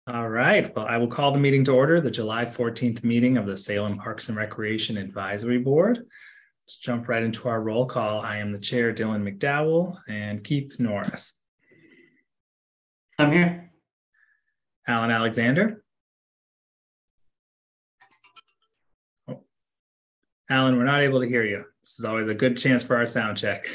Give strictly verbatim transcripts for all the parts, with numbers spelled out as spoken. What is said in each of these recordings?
All right. Well, I will call the meeting to order, the July fourteenth meeting of the Salem Parks and Recreation Advisory Board. Let's jump right into our roll call. I am the chair, Dylan McDowell, and Keith Norris. I'm here. Alan Alexander. Oh. Alan, we're not able to hear you. This is always a good chance for our sound check.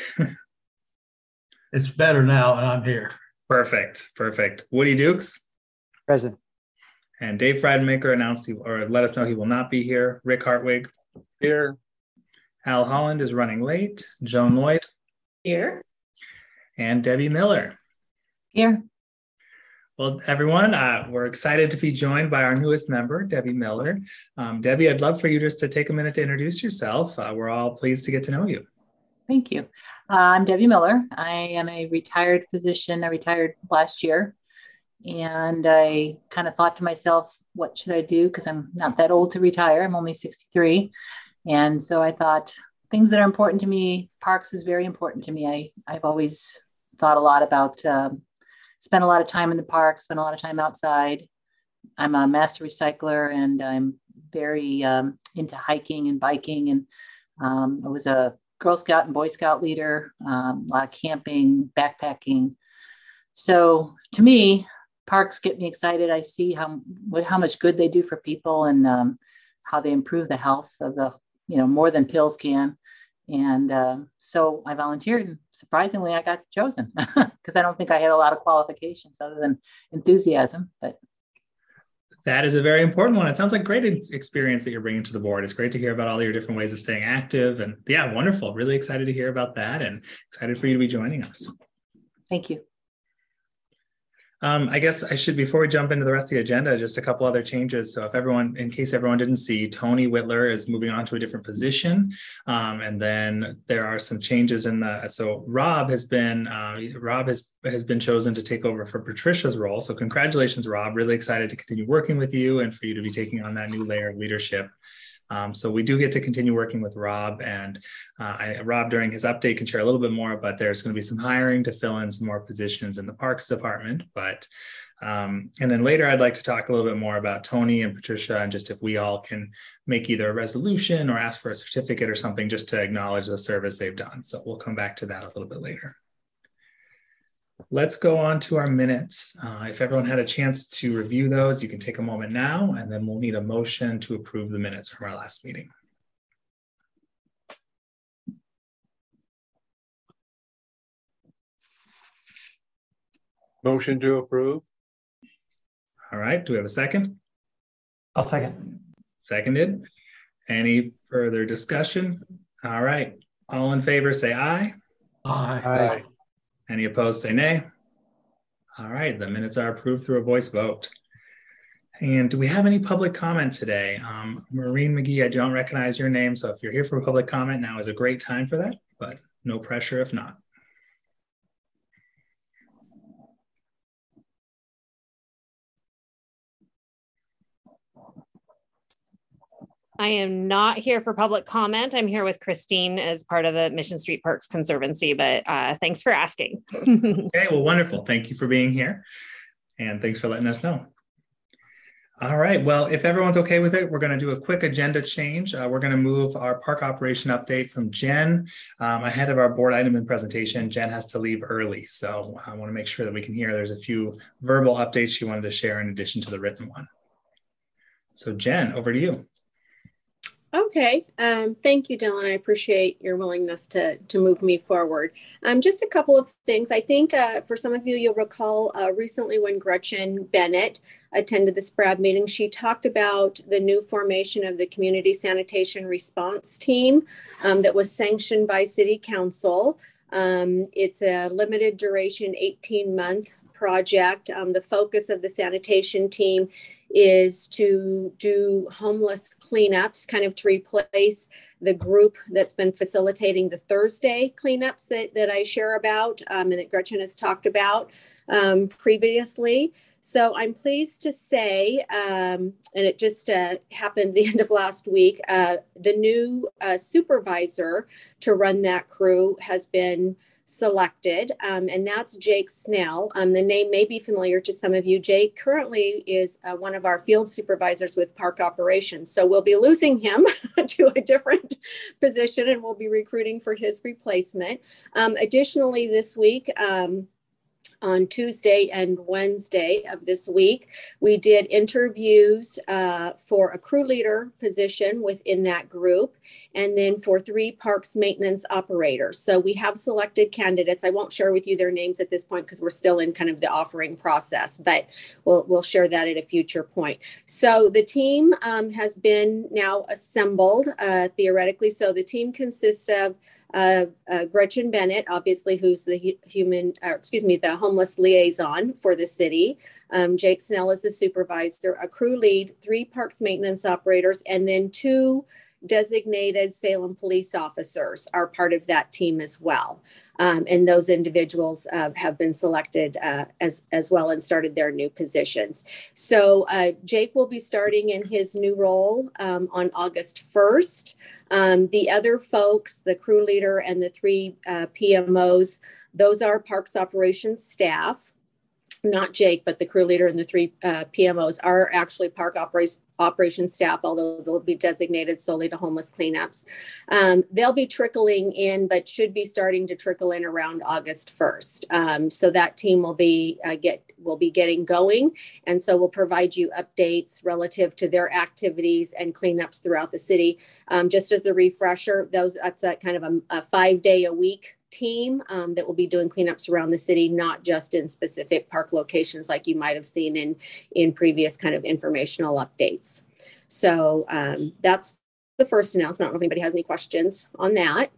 It's better now, and I'm here. Perfect. Perfect. Woody Dukes. Present. And Dave Freidemaker announced he, or let us know he will not be here. Rick Hartwig. Here. Al Holland is running late. Joan Lloyd. Here. And Debbie Miller. Here. Well, everyone, uh, we're excited to be joined by our newest member, Debbie Miller. Um, Debbie, I'd love for you just to take a minute to introduce yourself. Uh, we're all pleased to get to know you. Thank you. Uh, I'm Debbie Miller. I am a retired physician. I retired last year. And I kind of thought to myself, what should I do? Because I'm not that old to retire. I'm only sixty-three. And so I thought things that are important to me, parks is very important to me. I, I've always thought a lot about, um, spent a lot of time in the park, spent a lot of time outside. I'm a master recycler and I'm very um, into hiking and biking. And um, I was a Girl Scout and Boy Scout leader, um, a lot of camping, backpacking. So to me, parks get me excited. I see how how much good they do for people and um, how they improve the health of the, you know, more than pills can. And uh, so I volunteered, and surprisingly, I got chosen because I don't think I had a lot of qualifications other than enthusiasm. But that is a very important one. It sounds like great experience that you're bringing to the board. It's great to hear about all your different ways of staying active. And yeah, wonderful. Really excited to hear about that and excited for you to be joining us. Thank you. Um, I guess I should, before we jump into the rest of the agenda, just a couple other changes. So if everyone, in case everyone didn't see, Tony Whitler is moving on to a different position. Um, and then there are some changes in the, so Rob has been, uh, Rob has, has been chosen to take over for Patricia's role. So congratulations, Rob. Really excited to continue working with you and for you to be taking on that new layer of leadership. Um, so we do get to continue working with Rob, and uh, I, Rob during his update can share a little bit more, but there's going to be some hiring to fill in some more positions in the Parks Department. But um, and then later I'd like to talk a little bit more about Tony and Patricia and just if we all can make either a resolution or ask for a certificate or something just to acknowledge the service they've done. So we'll come back to that a little bit later. Let's go on to our minutes. Uh, if everyone had a chance to review those, you can take a moment now, and then we'll need a motion to approve the minutes from our last meeting. Motion to approve. All right, do we have a second? I'll second. Seconded. Any further discussion? All right, all in favor say aye. Aye. Aye. Any opposed, say nay. All right, the minutes are approved through a voice vote. And do we have any public comment today? Um, Maureen McGee, I don't recognize your name, so if you're here for public comment, now is a great time for that, but no pressure if not. I am not here for public comment. I'm here with Christine as part of the Mission Street Parks Conservancy, but uh, thanks for asking. Okay, well, wonderful. Thank you for being here. And thanks for letting us know. All right, well, if everyone's okay with it, we're going to do a quick agenda change. Uh, we're going to move our park operation update from Jen um, ahead of our board item and presentation. Jen has to leave early, so I want to make sure that we can hear. There's a few verbal updates she wanted to share in addition to the written one. So Jen, over to you. Okay, um, thank you, Dylan. I appreciate your willingness to, to move me forward. Um, just a couple of things. I think uh, for some of you, you'll recall uh, recently when Gretchen Bennett attended the SPRAD meeting, she talked about the new formation of the Community Sanitation Response Team um, that was sanctioned by City Council. Um, it's a limited duration, eighteen month project. Um, the focus of the sanitation team is to do homeless cleanups, kind of to replace the group that's been facilitating the Thursday cleanups that, that I share about um, and that Gretchen has talked about um, previously. So I'm pleased to say, um, and it just uh, happened the end of last week, uh, the new uh, supervisor to run that crew has been selected, um, and that's Jake Snell. Um, the name may be familiar to some of you. Jake currently is uh, one of our field supervisors with park operations. So we'll be losing him to a different position, and we'll be recruiting for his replacement. Um, additionally, this week, um, on Tuesday and Wednesday of this week, we did interviews uh, for a crew leader position within that group, and then for three parks maintenance operators. So we have selected candidates. I won't share with you their names at this point because we're still in kind of the offering process, but we'll, we'll share that at a future point. So the team um, has been now assembled uh, theoretically. So the team consists of Uh, uh, Gretchen Bennett, obviously, who's the human, uh, excuse me, the homeless liaison for the city. Um, Jake Snell is the supervisor, a crew lead, three parks maintenance operators, and then two designated Salem police officers are part of that team as well. Um, and those individuals uh, have been selected uh, as, as well and started their new positions. So uh, Jake will be starting in his new role um, on August first. Um, the other folks, the crew leader and the three uh, P M Os, those are parks operations staff. Not Jake, but the crew leader and the three uh, P M Os are actually park operation operations staff, although they'll be designated solely to homeless cleanups. Um, they'll be trickling in, but should be starting to trickle in around August first. Um, so that team will be uh, get will be getting going, and so we'll provide you updates relative to their activities and cleanups throughout the city. Um, just as a refresher, those that's a kind of a, a five day a week team um, that will be doing cleanups around the city, not just in specific park locations like you might have seen in, in previous kind of informational updates. So um, that's the first announcement. I don't know if anybody has any questions on that.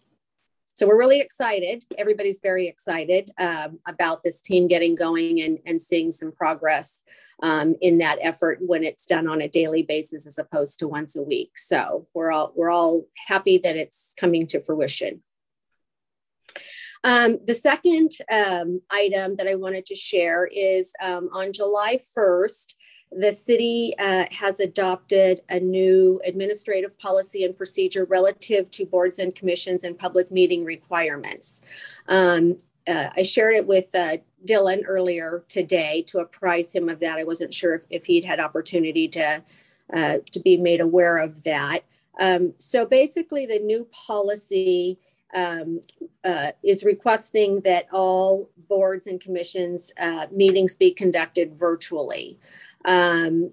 So we're really excited. Everybody's very excited um, about this team getting going and, and seeing some progress um, in that effort when it's done on a daily basis as opposed to once a week. So we're all, we're all happy that it's coming to fruition. Um, the second um, item that I wanted to share is um, on July first, the city uh, has adopted a new administrative policy and procedure relative to boards and commissions and public meeting requirements. Um, uh, I shared it with uh, Dylan earlier today to apprise him of that. I wasn't sure if, if he'd had opportunity to, uh, to be made aware of that. Um, so basically the new policy Um, uh, is requesting that all boards and commissions uh, meetings be conducted virtually. Um,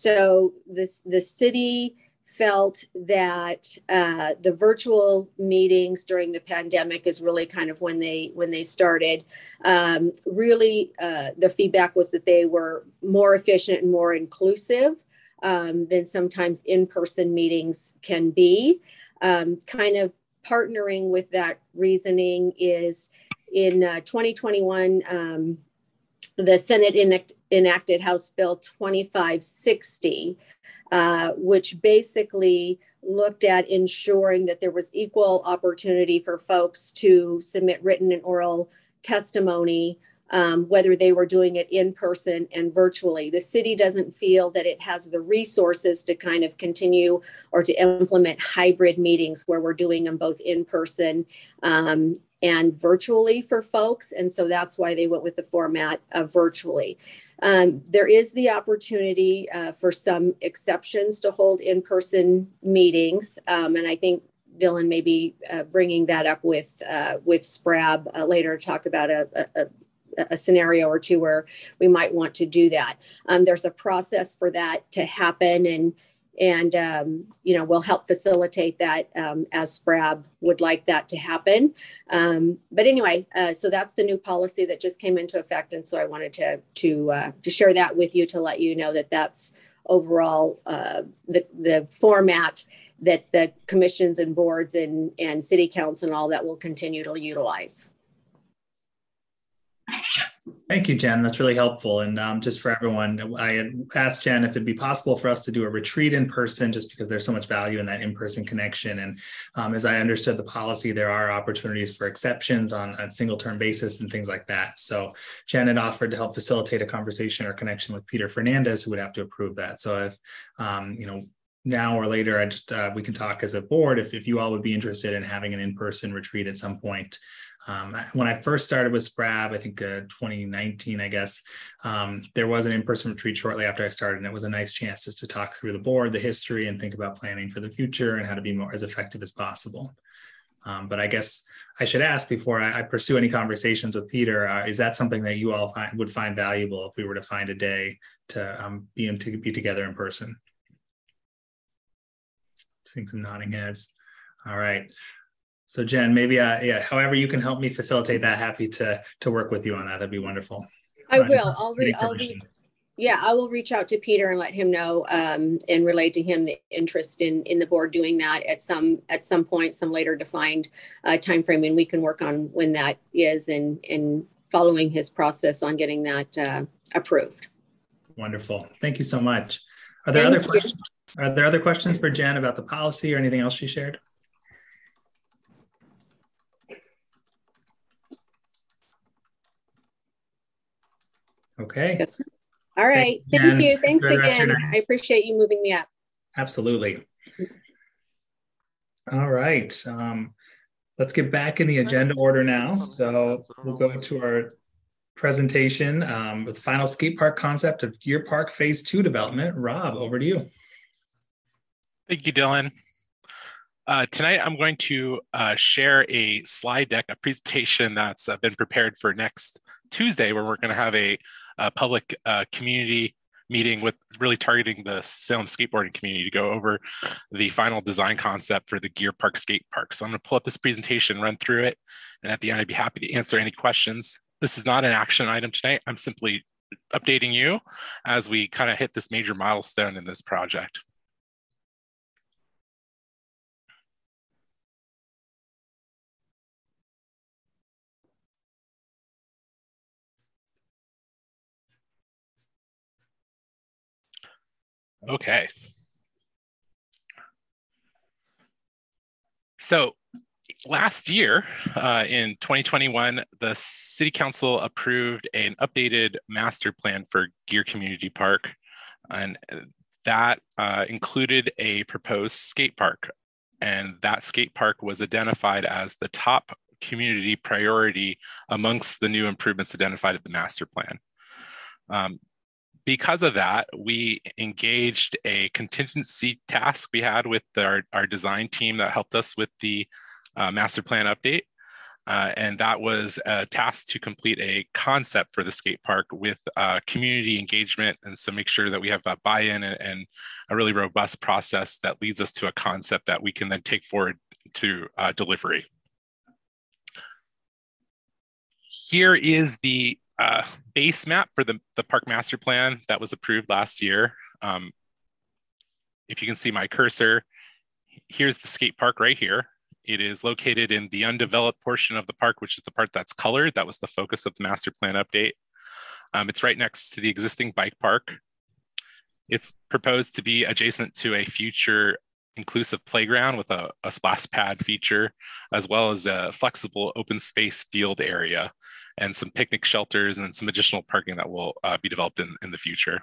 so this, the city felt that uh, the virtual meetings during the pandemic is really kind of when they when they started. Um, really, uh, the feedback was that they were more efficient and more inclusive um, than sometimes in-person meetings can be. Um, kind of partnering with that reasoning is in uh, twenty twenty-one, um, the Senate enact- enacted House Bill twenty-five sixty, uh, which basically looked at ensuring that there was equal opportunity for folks to submit written and oral testimony, um, whether they were doing it in person and virtually. The city doesn't feel that it has the resources to kind of continue or to implement hybrid meetings where we're doing them both in person um, and virtually for folks. And so that's why they went with the format of virtually. Um, there is the opportunity uh, for some exceptions to hold in-person meetings. Um, and I think Dylan may be uh, bringing that up with, uh, with SPRAB uh, later to talk about a, a, a scenario or two where we might want to do that. Um, there's a process for that to happen, and and um, you know, we'll help facilitate that um, as SPRAB would like that to happen. Um, but anyway, uh, so that's the new policy that just came into effect, and so I wanted to to uh, to share that with you to let you know that that's overall uh, the the format that the commissions and boards and and city council and all that will continue to utilize. Thank you, Jen. That's really helpful. And um, just for everyone, I had asked Jen if it'd be possible for us to do a retreat in person, just because there's so much value in that in-person connection. And um, as I understood the policy, there are opportunities for exceptions on a single term basis and things like that. So Jen had offered to help facilitate a conversation or connection with Peter Fernandez, who would have to approve that. So if, um, you know, now or later, I just uh, we can talk as a board if, if you all would be interested in having an in-person retreat at some point. Um, when I first started with Sprab, I think uh, twenty nineteen, I guess, um, there was an in-person retreat shortly after I started, and it was a nice chance just to talk through the board, the history, and think about planning for the future and how to be more as effective as possible. Um, but I guess I should ask before I, I pursue any conversations with Peter, uh, is that something that you all find, would find valuable if we were to find a day to um, be, in, to be together in person? Seeing some nodding heads. All right. So Jen, maybe, uh, yeah, however you can help me facilitate that, happy to, to work with you on that. That'd be wonderful. I Uh, will. I'll re I'll re yeah, I will reach out to Peter and let him know um, and relay to him the interest in in the board doing that at some at some point, some later defined uh, time frame, and we can work on when that is and and following his process on getting that uh, approved. Wonderful. Thank you so much. Are there Thank other you. questions? Are there other questions for Jen about the policy or anything else she shared? Okay. Yes. All right. Thank Thank you, you. Thanks Enjoy the rest of again. your night. I appreciate you moving me up. Absolutely. All right. Um, let's get back in the agenda order now. So we'll go to our presentation um, with final skate park concept of Gear Park Phase Two development. Rob, over to you. Thank you, Dylan. Uh, tonight, I'm going to uh, share a slide deck, a presentation that's uh, been prepared for next Tuesday, where we're going to have a, a public uh, community meeting with really targeting the Salem skateboarding community to go over the final design concept for the Gear Park skate park. So I'm going to pull up this presentation, run through it, and at the end, I'd be happy to answer any questions. This is not an action item tonight. I'm simply updating you as we kind of hit this major milestone in this project. Okay. So last year, uh, in twenty twenty-one, the City Council approved an updated master plan for Gear Community Park, and that uh, included a proposed skate park. And that skate park was identified as the top community priority amongst the new improvements identified in the master plan. Um, Because of that, we engaged a contingency task we had with our, our design team that helped us with the uh, master plan update. Uh, and that was a task to complete a concept for the skate park with uh, community engagement. And so make sure that we have a buy-in and, and a really robust process that leads us to a concept that we can then take forward to uh, delivery. Here is the Uh, base map for the, the park master plan that was approved last year. Um, if you can see my cursor, here's the skate park right here. It is located in the undeveloped portion of the park, which is the part that's colored. That was the focus of the master plan update. Um, it's right next to the existing bike park. It's proposed to be adjacent to a future inclusive playground with a, a splash pad feature, as well as a flexible open space field area and some picnic shelters and some additional parking that will uh, be developed in, in the future.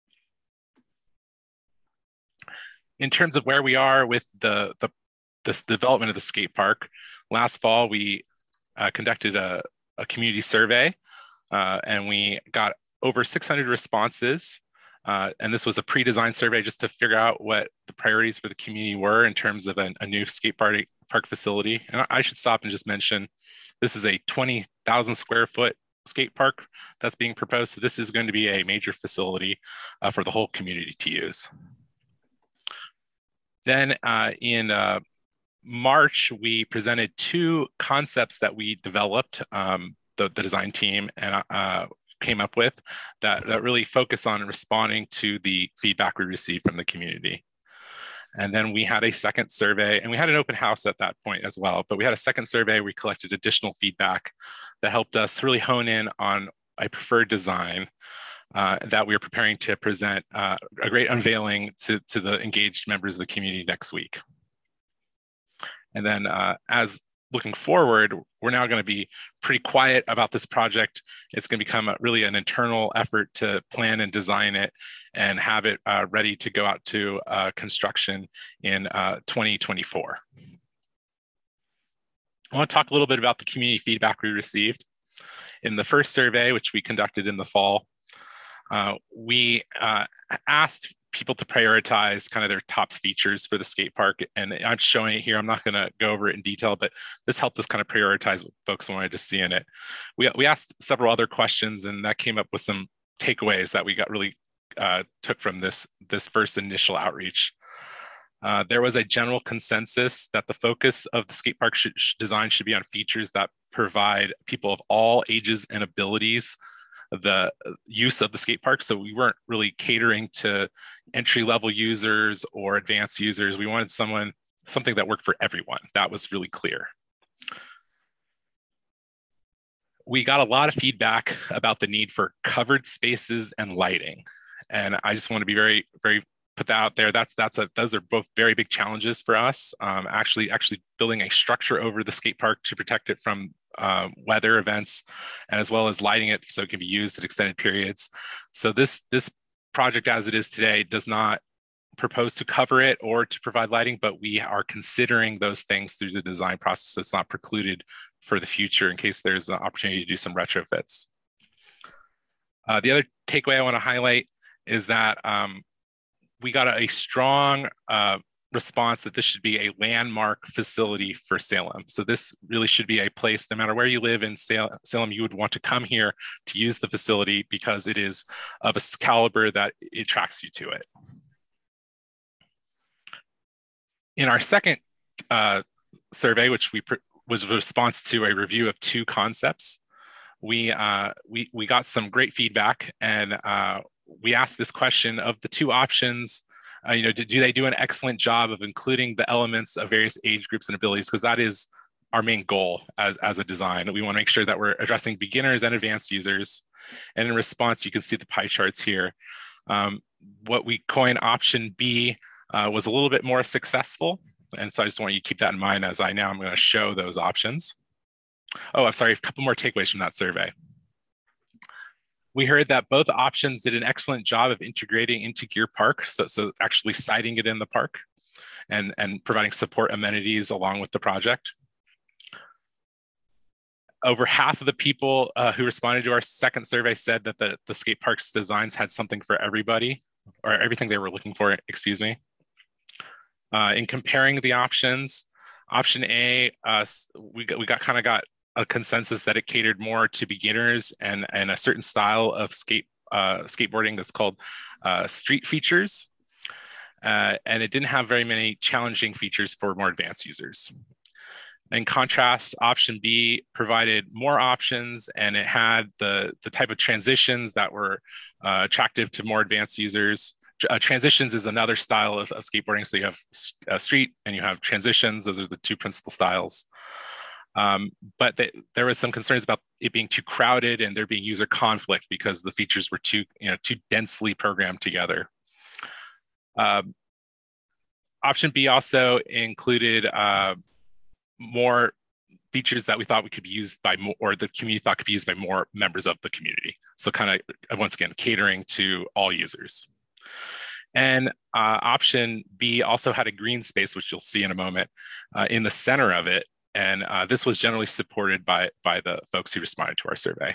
In terms of where we are with the, the this development of the skate park, last fall we uh, conducted a, a community survey uh, and we got over six hundred responses. Uh, and this was a pre-designed survey just to figure out what the priorities for the community were in terms of an, a new skate park, park facility. And I should stop and just mention, this is a twenty thousand square foot skate park that's being proposed. So this is going to be a major facility uh, for the whole community to use. Then uh, in uh, March, we presented two concepts that we developed, um, the, the design team and uh, came up with that, that really focus on responding to the feedback we received from the community. And then we had a second survey, and we had an open house at that point as well, but we had a second survey, we collected additional feedback that helped us really hone in on a preferred design uh, that we are preparing to present uh, a great unveiling to, to the engaged members of the community next week. And then uh, as looking forward, we're now going to be pretty quiet about this project. It's going to become a, really an internal effort to plan and design it and have it uh, ready to go out to uh, construction in uh, twenty twenty-four. I want to talk a little bit about the community feedback we received. In the first survey, which we conducted in the fall, uh, we uh, asked people to prioritize kind of their top features for the skate park. And I'm showing it here. I'm not going to go over it in detail, but this helped us kind of prioritize what folks wanted to see in it. We, we asked several other questions, and that came up with some takeaways that we got really uh, took from this, this first initial outreach. Uh, there was a general consensus that the focus of the skate park should, design should be on features that provide people of all ages and abilities the use of the skate park. So we weren't really catering to entry-level users or advanced users. We wanted someone, something that worked for everyone. That was really clear. We got a lot of feedback about the need for covered spaces and lighting. And I just want to be very, very put that out there. That's that's a those are both very big challenges for us. Um, actually, actually building a structure over the skate park to protect it from uh, weather events, and as well as lighting it so it can be used at extended periods. So this this project, as it is today, does not propose to cover it or to provide lighting, but we are considering those things through the design process. That's not precluded for the future in case there's an opportunity to do some retrofits. Uh, the other takeaway I want to highlight is that um, we got a, a strong uh, response that this should be a landmark facility for Salem. So this really should be a place, no matter where you live in Salem, you would want to come here to use the facility because it is of a caliber that it attracts you to it. In our second uh, survey, which we was a response to a review of two concepts, we uh, we we got some great feedback, and uh, we asked this question of the two options. Uh, you know, do, do they do an excellent job of including the elements of various age groups and abilities? Because that is our main goal as, as a design. We want to make sure that we're addressing beginners and advanced users. And in response, you can see the pie charts here. Um, what we coined option B uh, was a little bit more successful. And so I just want you to keep that in mind as I now I'm going to show those options. Oh, I'm sorry, a couple more takeaways from that survey. We heard that both options did an excellent job of integrating into Gear Park, so, so actually siting it in the park and, and providing support amenities along with the project. Over half of the people uh, who responded to our second survey said that the, the skate park's designs had something for everybody, or everything they were looking for, excuse me. Uh, in comparing the options, option A, uh, we got, we got kind of got a consensus that it catered more to beginners and, and a certain style of skate uh, skateboarding that's called uh, street features. Uh, and it didn't have very many challenging features for more advanced users. In contrast, option B provided more options, and it had the, the type of transitions that were uh, attractive to more advanced users. Uh, transitions is another style of, of skateboarding. So you have uh, street and you have transitions. Those are the two principal styles. Um, but they, there was some concerns about it being too crowded and there being user conflict because the features were too, you know, too densely programmed together. Um, option B also included uh, more features that we thought we could be used by more, or the community thought could be used by more members of the community. So kind of, once again, catering to all users. And uh, option B also had a green space, which you'll see in a moment, uh, in the center of it. And uh, this was generally supported by, by the folks who responded to our survey.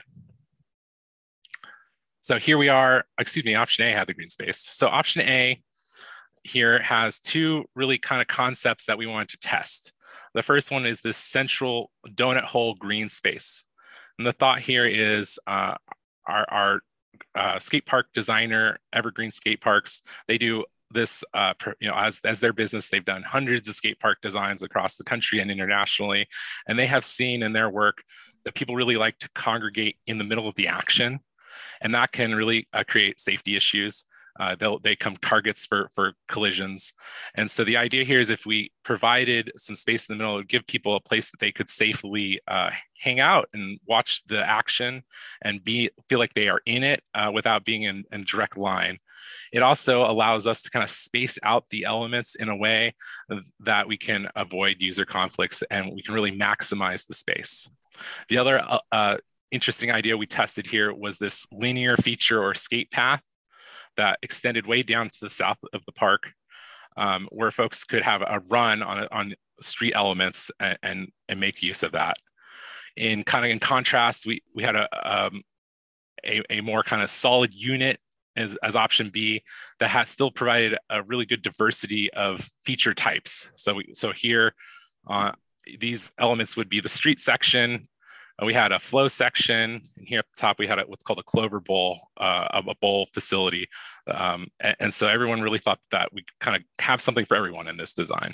So here we are, excuse me, option A had the green space. So option A here has two really kind of concepts that we wanted to test. The first one is this central donut hole green space. And the thought here is uh, our, our uh, skate park designer, Evergreen Skate Parks, they do this, uh, you know, as, as their business, they've done hundreds of skate park designs across the country and internationally. And they have seen in their work that people really like to congregate in the middle of the action. And that can really uh, create safety issues. Uh, they'll, they become targets for, for collisions. And so the idea here is if we provided some space in the middle, it would give people a place that they could safely uh, hang out and watch the action and be feel like they are in it uh, without being in, in direct line. It also allows us to kind of space out the elements in a way that we can avoid user conflicts and we can really maximize the space. The other uh, uh, interesting idea we tested here was this linear feature or skate path that extended way down to the south of the park. um, where folks could have a run on, on street elements and, and, and make use of that. In kind of in contrast, we, we had a, um, a, a more kind of solid unit as, as option B that had still provided a really good diversity of feature types. So, we, so here, uh, these elements would be the street section. Uh, we had a flow section, and here at the top we had a, what's called a Clover Bowl, uh, a bowl facility. Um, and, and so everyone really thought that we kind of have something for everyone in this design.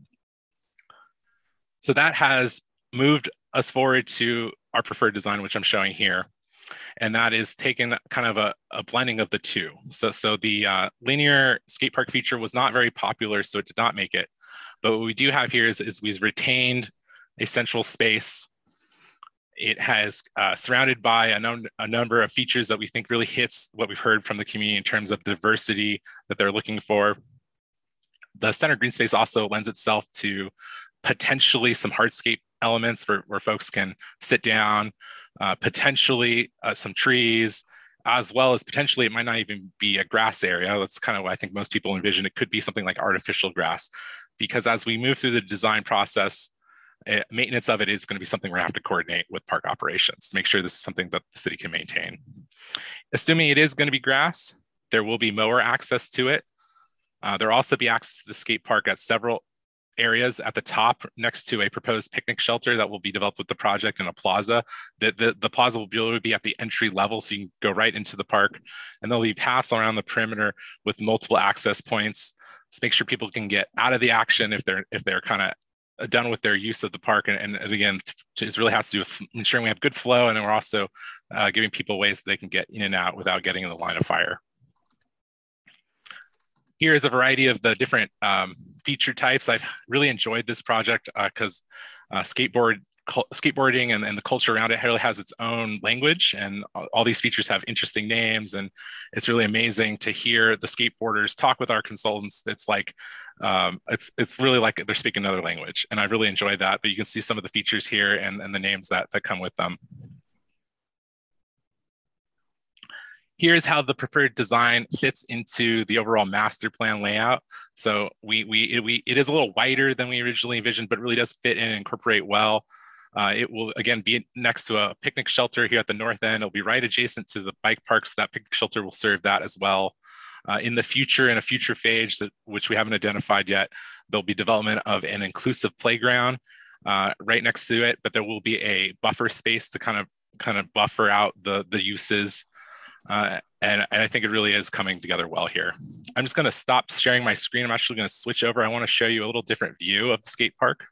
So that has moved us forward to our preferred design, which I'm showing here. And that is taken kind of a, a blending of the two. So, so the uh, linear skate park feature was not very popular, so it did not make it. But what we do have here is, is we've retained a central space. It has uh, surrounded by a, num a number of features that we think really hits what we've heard from the community in terms of diversity that they're looking for. The center green space also lends itself to potentially some hardscape elements where, where folks can sit down, uh, potentially uh, some trees, as well as potentially it might not even be a grass area. That's kind of what I think most people envision. It could be something like artificial grass, because as we move through the design process, uh, maintenance of it is going to be something we're going to have to coordinate with park operations to make sure this is something that the city can maintain. Assuming it is going to be grass, there will be mower access to it. Uh, there will also be access to the skate park at several areas at the top next to a proposed picnic shelter that will be developed with the project in a plaza. The, the, the plaza will be able to be at the entry level, so you can go right into the park, and there'll be paths around the perimeter with multiple access points to make sure people can get out of the action if they're if they're kind of done with their use of the park. And, and again, it really has to do with ensuring we have good flow, and then we're also uh, giving people ways that they can get in and out without getting in the line of fire. Here is a variety of the different um, feature types. I've really enjoyed this project because uh, uh, skateboard, skateboarding and, and the culture around it really has its own language, and all these features have interesting names, and it's really amazing to hear the skateboarders talk with our consultants. It's like, um, it's it's really like they're speaking another language, and I really enjoyed that. But you can see some of the features here and, and the names that, that come with them. Here's how the preferred design fits into the overall master plan layout. So we, we, it, we, it is a little wider than we originally envisioned, but really does fit in and incorporate well. Uh, it will, again, be next to a picnic shelter here at the north end. It'll be right adjacent to the bike park, so that picnic shelter will serve that as well. Uh, in the future, in a future phase, that, which we haven't identified yet, there'll be development of an inclusive playground uh, right next to it, but there will be a buffer space to kind of, kind of buffer out the, the uses. Uh, and, and I think it really is coming together well here. I'm just going to stop sharing my screen. I'm actually going to switch over. I want to show you a little different view of the skate park.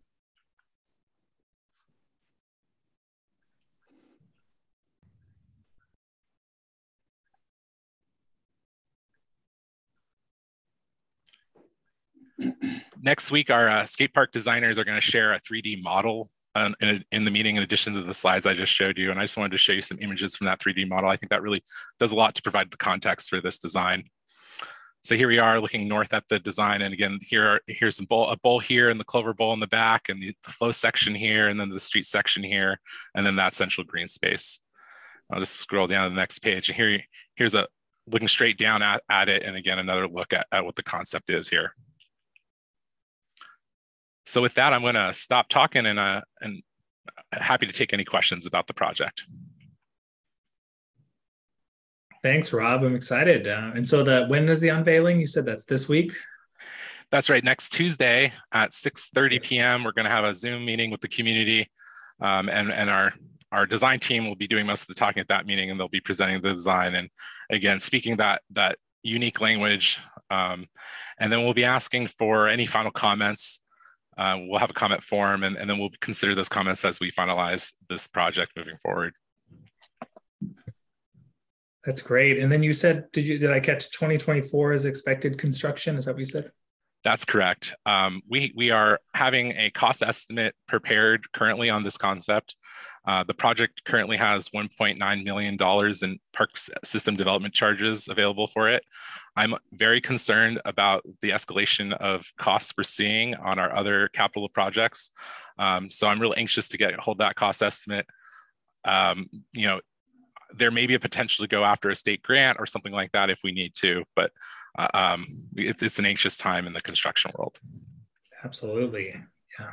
Next week, our uh, skate park designers are going to share a three D model Um, in, in the meeting, in addition to the slides I just showed you. And I just wanted to show you some images from that three D model. I think that really does a lot to provide the context for this design. So here we are looking north at the design. And again, here are, here's some bowl, a bowl here and the Clover Bowl in the back, and the, the flow section here, and then the street section here, and then that central green space. I'll just scroll down to the next page. And here, here's a looking straight down at, at it. And again, another look at, at what the concept is here. So with that, I'm going to stop talking and, uh, and happy to take any questions about the project. Thanks, Rob. I'm excited. Uh, and so the when is the unveiling? You said that's this week? That's right. Next Tuesday at six thirty p m, we're going to have a Zoom meeting with the community, um, and, and our, our design team will be doing most of the talking at that meeting, and they'll be presenting the design. And again, speaking that, that unique language. Um, and then we'll be asking for any final comments. Uh, we'll have a comment form, and, and then we'll consider those comments as we finalize this project moving forward. That's great. And then you said, did you did I catch twenty twenty-four as expected construction? Is that what you said? That's correct. Um, we, we are having a cost estimate prepared currently on this concept. Uh, the project currently has one point nine million dollars in park system development charges available for it. I'm very concerned about the escalation of costs we're seeing on our other capital projects. Um, so I'm really anxious to get hold that cost estimate. Um, you know, there may be a potential to go after a state grant or something like that if we need to, but uh, um, it's, it's an anxious time in the construction world. Absolutely. Yeah.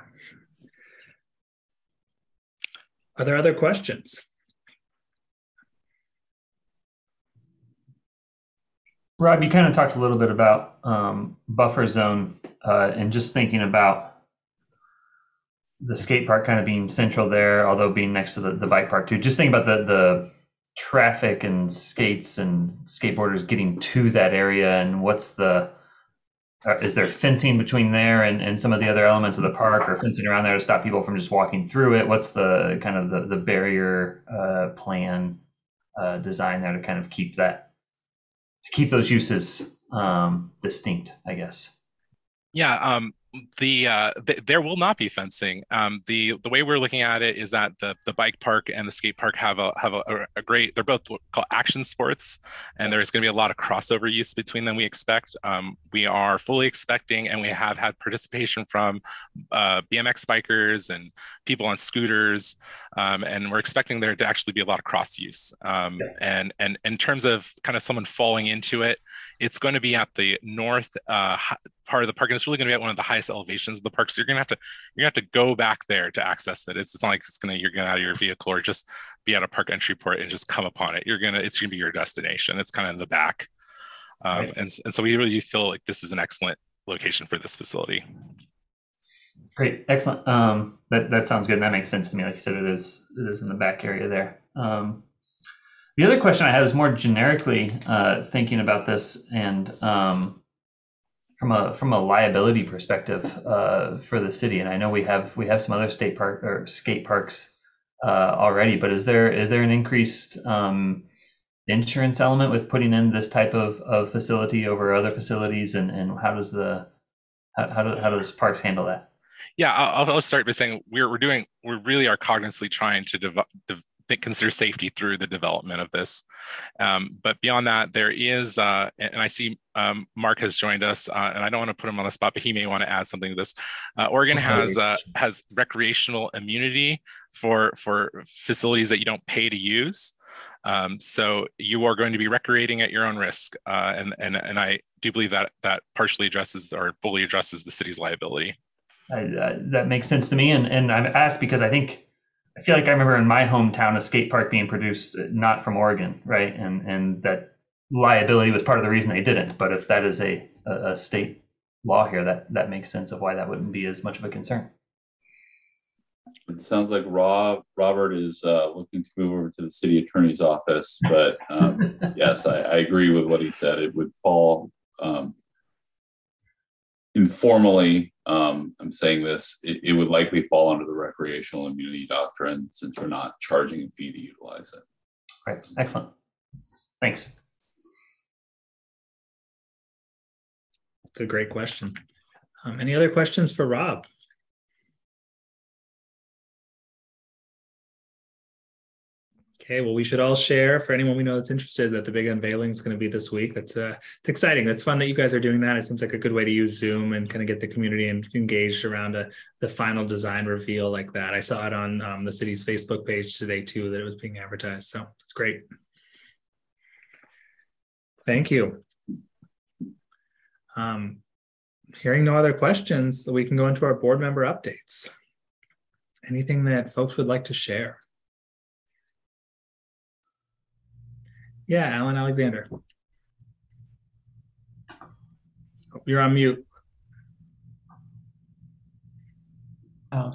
Are there other questions? Rob, you kind of talked a little bit about um, buffer zone uh, and just thinking about the skate park kind of being central there, although being next to the, the bike park too. Just think about the, the traffic and skates and skateboarders getting to that area, and what's the, uh, is there fencing between there and, and some of the other elements of the park, or fencing around there to stop people from just walking through it? What's the kind of the, the barrier uh, plan uh, design there to kind of keep that, to keep those uses um, distinct, I guess? Yeah, um, the, uh, th there will not be fencing. Um, the the way we're looking at it is that the the bike park and the skate park have a have a, a great. They're both called action sports, and there's going to be a lot of crossover use between them. We expect. Um, we are fully expecting, and we have had participation from uh, B M X bikers and people on scooters, um, and we're expecting there to actually be a lot of cross use. Um, and and in terms of kind of someone falling into it, it's going to be at the north uh, part of the park, and it's really going to be at one of the highest elevations of the park. So you're going to have to you're going to have to go back there to access it. It's, it's not like it's going to you're going to out of your vehicle or just be at a park entry port and just come upon it. You're gonna it's going to be your destination. It's kind of in the back, um, right. and and so we really feel like this is an excellent location for this facility. Great, excellent. Um, that that sounds good. And that makes sense to me. Like you said, it is it is in the back area there. Um, the other question I had was more generically uh, thinking about this, and um, from a from a liability perspective uh, for the city. And I know we have we have some other state park or skate parks uh, already, but is there is there an increased um, insurance element with putting in this type of, of facility over other facilities, and, and how does the how how, do, how does parks handle that? Yeah, I'll, I'll start by saying we're we're doing we really are cognizantly trying to dev, dev, consider safety through the development of this. Um, but beyond that, there is, uh, and I see um, Mark has joined us, uh, and I don't want to put him on the spot, but he may want to add something to this. Uh, Oregon has uh, has recreational immunity for for facilities that you don't pay to use. Um, so you are going to be recreating at your own risk, uh, and and and I do believe that that partially addresses or fully addresses the city's liability. I, uh, that makes sense to me, and and I've asked because I think. I feel like I remember in my hometown a skate park being produced not from Oregon, right? And and that liability was part of the reason they didn't. But if that is a, a, a state law here, that, that makes sense of why that wouldn't be as much of a concern. It sounds like Rob Robert is uh, looking to move over to the city attorney's office. But um, yes, I, I agree with what he said. It would fall um, informally. Um, I'm saying this, it, it would likely fall under the recreational immunity doctrine since we're not charging a fee to utilize it. Right, excellent. Thanks. It's a great question. Um, any other questions for Rob? Okay, well, we should all share for anyone we know that's interested that the big unveiling is going to be this week. That's uh, it's exciting. That's fun that you guys are doing that. It seems like a good way to use Zoom and kind of get the community engaged around a, the final design reveal like that. I saw it on um, the city's Facebook page today too, that it was being advertised. So it's great. Thank you. Um, hearing no other questions, we can go into our board member updates. Anything that folks would like to share? Yeah, Alan Alexander. Oh, you're on mute. Uh,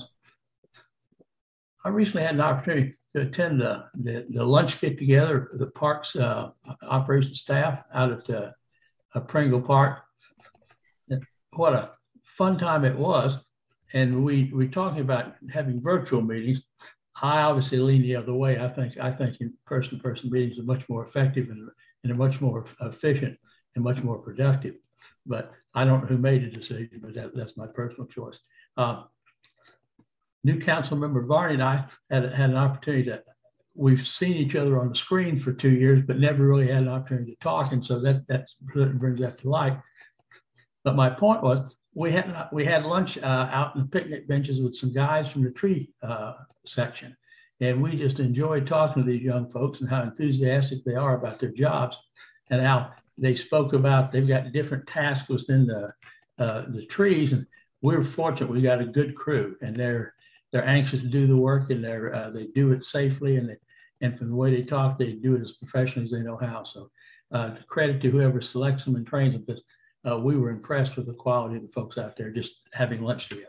I recently had an opportunity to attend the, the, the lunch get together of the park's uh, operations staff out at uh, uh, Pringle Park. And what a fun time it was. And we we talking about having virtual meetings. I obviously lean the other way. I think I think in person-to-person meetings are much more effective and, and are much more efficient and much more productive. But I don't know who made the decision, but that, that's my personal choice. Uh, new council member Varney and I had, had an opportunity to, we've seen each other on the screen for two years, but never really had an opportunity to talk. And so that, that brings that to light. But my point was, we had we had lunch uh, out in the picnic benches with some guys from the tree uh, section. And we just enjoyed talking to these young folks and how enthusiastic they are about their jobs and how they spoke about they've got different tasks within the uh, the trees, and we're fortunate we got a good crew, and they're they're anxious to do the work, and they're uh, they do it safely, and they, and from the way they talk, they do it as professionally as they know how. So uh, credit to whoever selects them and trains them, because uh, we were impressed with the quality of the folks out there just having lunch together.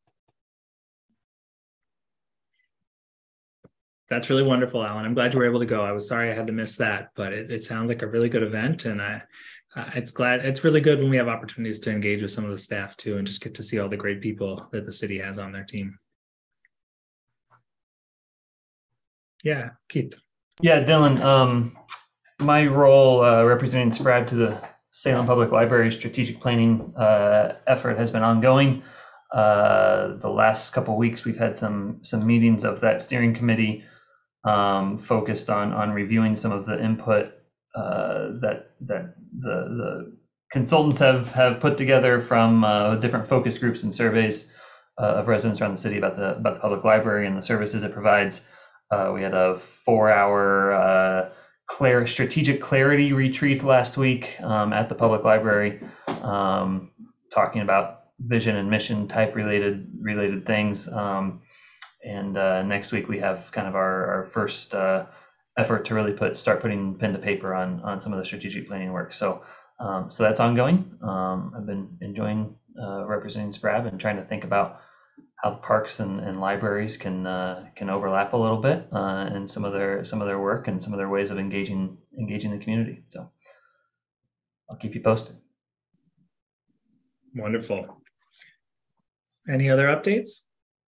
That's really wonderful, Alan. I'm glad you were able to go. I was sorry I had to miss that, but it, it sounds like a really good event, and I, uh, it's glad it's really good when we have opportunities to engage with some of the staff too, and just get to see all the great people that the city has on their team. Yeah, Keith. Yeah, Dylan. Um, my role uh, representing SPRAD to the Salem Public Library strategic planning uh, effort has been ongoing. Uh, the last couple of weeks, we've had some some meetings of that steering committee. Um, focused on on reviewing some of the input uh, that that the the consultants have have put together from uh, different focus groups and surveys uh, of residents around the city about the about the public library and the services it provides. Uh, we had a four-hour uh, clar- strategic clarity retreat last week um, at the public library, um, talking about vision and mission type related related things. Um, And uh, next week we have kind of our, our first uh, effort to really put start putting pen to paper on on some of the strategic planning work. So um, so that's ongoing. Um, I've been enjoying uh, representing SPRAB and trying to think about how the parks and, and libraries can uh, can overlap a little bit uh, in some of their some of their work and some of their ways of engaging engaging the community. So I'll keep you posted. Wonderful. Any other updates?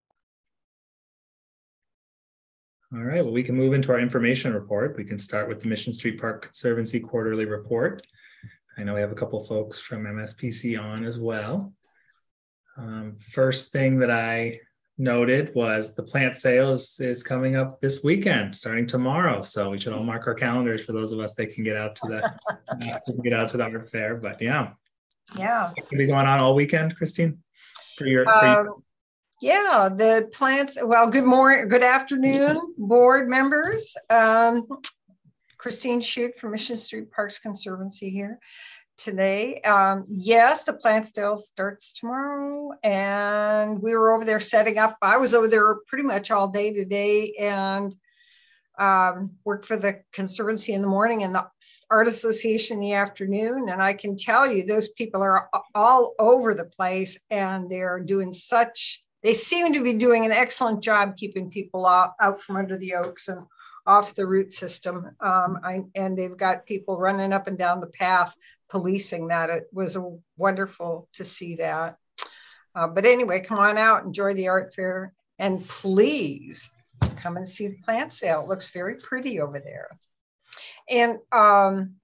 All right, well, we can move into our information report. We can start with the Mission Street Park Conservancy quarterly report. I know we have a couple folks from M S P C on as well. Um, first thing that I noted was the plant sales is coming up this weekend, starting tomorrow. So we should all mark our calendars for those of us that can get out to the uh, get out to the art fair. But yeah, yeah, it can be going on all weekend, Christine. For your, for um, your yeah, the plants. Well, good morning, good afternoon, board members. Um, Christine Shute from Mission Street Parks Conservancy here today. Um, yes, the plant sale starts tomorrow, and we were over there setting up. I was over there pretty much all day today, and um, worked for the Conservancy in the morning and the Art Association in the afternoon. And I can tell you, those people are all over the place, and they're doing such. They seem to be doing an excellent job keeping people out, out from under the oaks and off the root system. Um, I, and they've got people running up and down the path policing that. It was a wonderful to see that. Uh, but anyway, come on out, enjoy the art fair, and please come and see the plant sale. It looks very pretty over there. And um,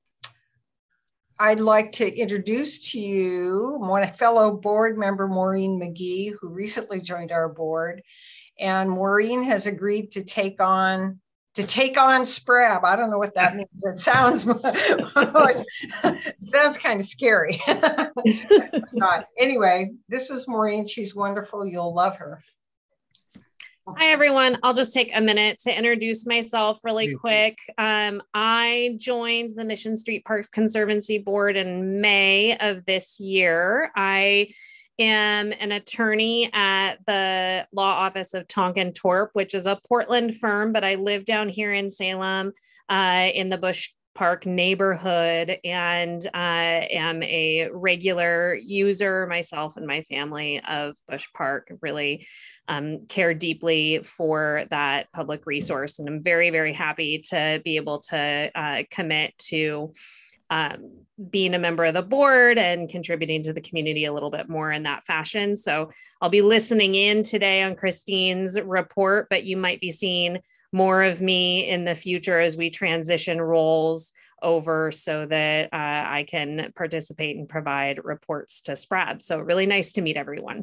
I'd like to introduce to you my fellow board member, Maureen McGee, who recently joined our board. And Maureen has agreed to take on to take on SPRAB. I don't know what that means. It sounds it sounds kind of scary. It's not. Anyway, this is Maureen. She's wonderful. You'll love her. Hi, everyone. I'll just take a minute to introduce myself really quick. Um, I joined the Mission Street Parks Conservancy Board in May of this year. I am an attorney at the law office of Tonkin Torp, which is a Portland firm, but I live down here in Salem uh, in the Bush Park neighborhood, and uh, am a regular user myself and my family of Bush Park. Really um, care deeply for that public resource, and I'm very, very happy to be able to uh, commit to um, being a member of the board and contributing to the community a little bit more in that fashion. So I'll be listening in today on Christine's report, but you might be seeing more of me in the future as we transition roles over so that uh, I can participate and provide reports to SPRAB. So really nice to meet everyone.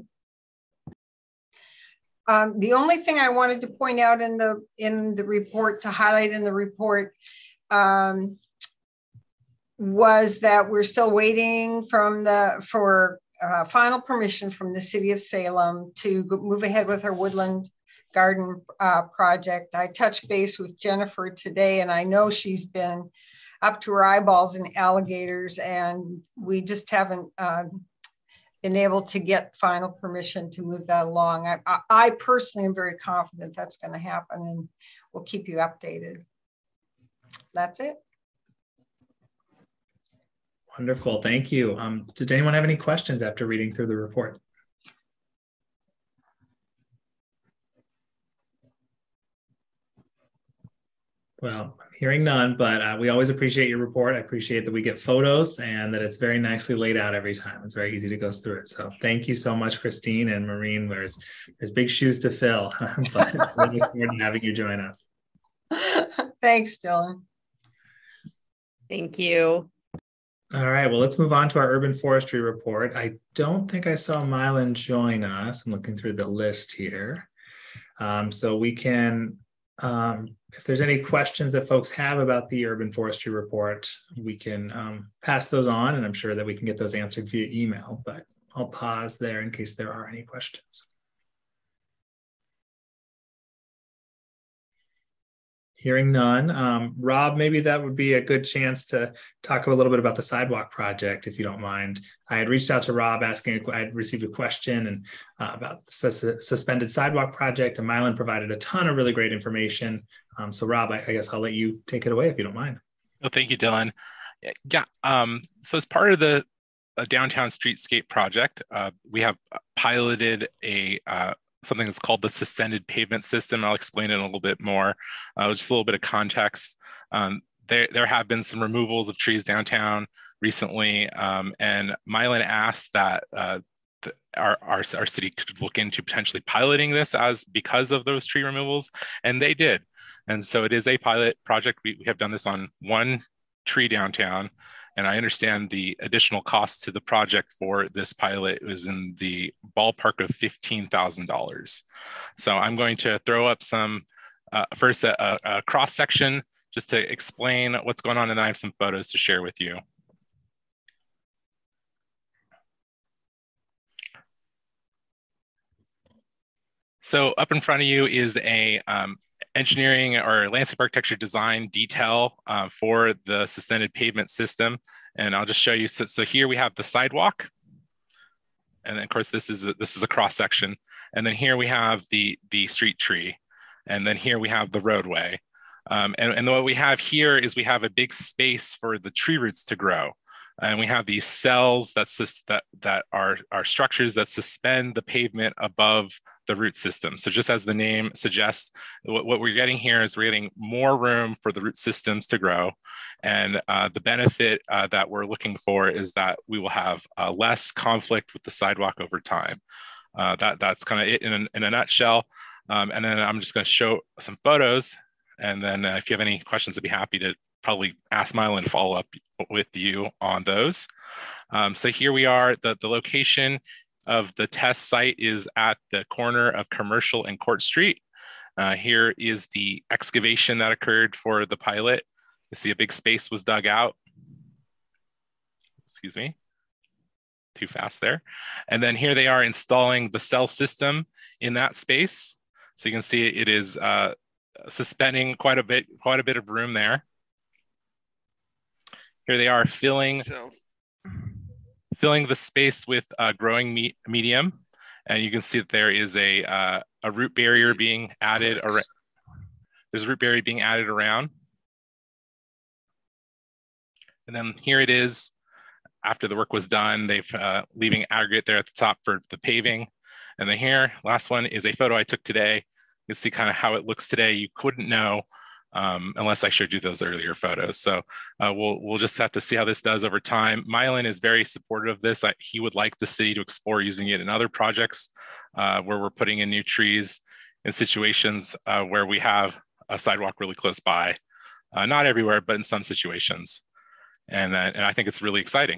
Um, the only thing I wanted to point out in the in the report, to highlight in the report, um, was that we're still waiting from the for uh, final permission from the City of Salem to move ahead with our woodland garden uh, project. I touched base with Jennifer today, and I know she's been up to our eyeballs in alligators, and we just haven't uh, been able to get final permission to move that along. I, I, I personally am very confident that's going to happen, and we'll keep you updated. That's it. Wonderful. Thank you. Um, did anyone have any questions after reading through the report? Well, I'm hearing none, but uh, we always appreciate your report. I appreciate that we get photos and that it's very nicely laid out every time. It's very easy to go through it. So thank you so much, Christine and Maureen. There's, there's big shoes to fill, but we're looking forward to having you join us. Thanks, Dylan. Thank you. All right, well, let's move on to our urban forestry report. I don't think I saw Mylan join us. I'm looking through the list here. Um, so we can, um, if there's any questions that folks have about the urban forestry report, we can um, pass those on, and I'm sure that we can get those answered via email, but I'll pause there in case there are any questions. Hearing none. Um, Rob, maybe that would be a good chance to talk a little bit about the sidewalk project, if you don't mind. I had reached out to Rob asking, I had received a question and uh, about the sus suspended sidewalk project, and Mylan provided a ton of really great information. Um, so Rob, I, I guess I'll let you take it away if you don't mind. Well, thank you, Dylan. Yeah, um, so as part of the uh, downtown streetscape project, uh, we have piloted a uh, something that's called the suspended pavement system. I'll explain it a little bit more. Uh, just a little bit of context. Um, there, there have been some removals of trees downtown recently, um, and Mylan asked that uh, the, our, our, our city could look into potentially piloting this as because of those tree removals, and they did. And so it is a pilot project. We, we have done this on one tree downtown, and I understand the additional cost to the project for this pilot was in the ballpark of fifteen thousand dollars. So I'm going to throw up some, uh, first a, a cross section just to explain what's going on, and then I have some photos to share with you. So up in front of you is a um, engineering or landscape architecture design detail uh, for the suspended pavement system. And I'll just show you. So, so here we have the sidewalk. And then of course, this is a, this is a cross section. And then here we have the, the street tree. And then here we have the roadway. Um, and, and what we have here is we have a big space for the tree roots to grow. And we have these cells that's just, that, that are, are structures that suspend the pavement above the root system. So just as the name suggests, what, what we're getting here is we're getting more room for the root systems to grow. And uh, the benefit uh, that we're looking for is that we will have uh, less conflict with the sidewalk over time. Uh, that, that's kind of it in a, in a nutshell. Um, and then I'm just going to show some photos. And then uh, if you have any questions, I'd be happy to probably ask Mylan to follow up with you on those. Um, so here we are, the, the location of the test site is at the corner of Commercial and Court Street. Uh, here is the excavation that occurred for the pilot. You see a big space was dug out. Excuse me, too fast there. And then here they are installing the cell system in that space. So you can see it is uh, suspending quite a bit, quite a bit of room there. Here they are filling so. filling the space with uh, growing me medium. And you can see that there is a, uh, a root barrier being added around. There's a root barrier being added around. And then here it is after the work was done, they've uh, leaving aggregate there at the top for the paving. And then here, last one is a photo I took today. You can see kind of how it looks today. You couldn't know Um, unless I showed you those earlier photos. So uh, we'll, we'll just have to see how this does over time. Mylan is very supportive of this. I, he would like the city to explore using it in other projects uh, where we're putting in new trees in situations uh, where we have a sidewalk really close by. Uh, not everywhere, but in some situations. And, uh, and I think it's really exciting.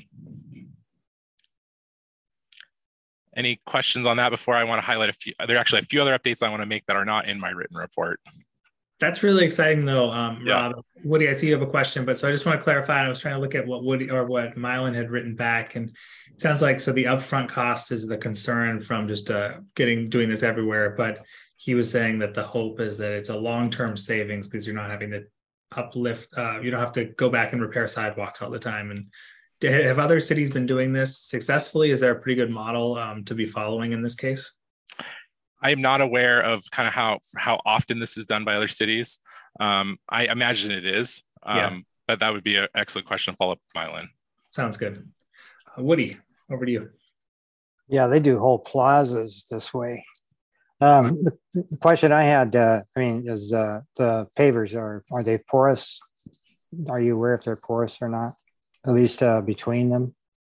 Any questions on that before I want to highlight a few? There are actually a few other updates I want to make that are not in my written report. That's really exciting, though, um, yeah. Rob. Woody, I see you have a question, but so I just want to clarify. I was trying to look at what Woody or what Mylan had written back, and it sounds like so the upfront cost is the concern from just uh, getting doing this everywhere. But he was saying that the hope is that it's a long-term savings because you're not having to uplift. Uh, you don't have to go back and repair sidewalks all the time. And have other cities been doing this successfully? Is there a pretty good model um, to be following in this case? I am not aware of kind of how how often this is done by other cities. Um, I imagine it is, um, yeah. but that would be an excellent question to follow up with Mylan. Sounds good. Uh, Woody, over to you. Yeah, they do whole plazas this way. Um, the, the question I had, uh, I mean, is uh, the pavers, are are they porous? Are you aware if they're porous or not? At least uh, between them?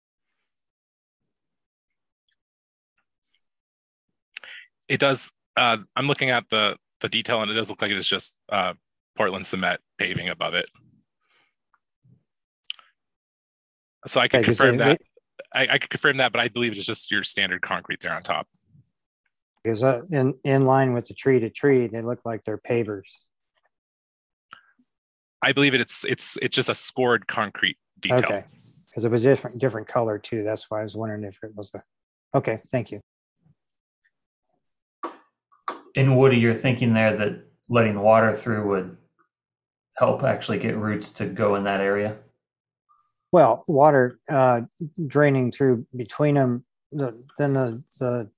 It does. Uh, I'm looking at the the detail, and it does look like it is just uh, Portland cement paving above it. So I can okay, confirm they, that. They, I, I could confirm that, but I believe it's just your standard concrete there on top. Because uh, in in line with the tree to tree, they look like they're pavers. I believe it, it's it's it's just a scored concrete detail. Okay, because it was different different color too. That's why I was wondering if it was a. Okay, thank you. In Woody, you're thinking there that letting water through would help actually get roots to go in that area? Well, water uh, draining through between them, the, then the, the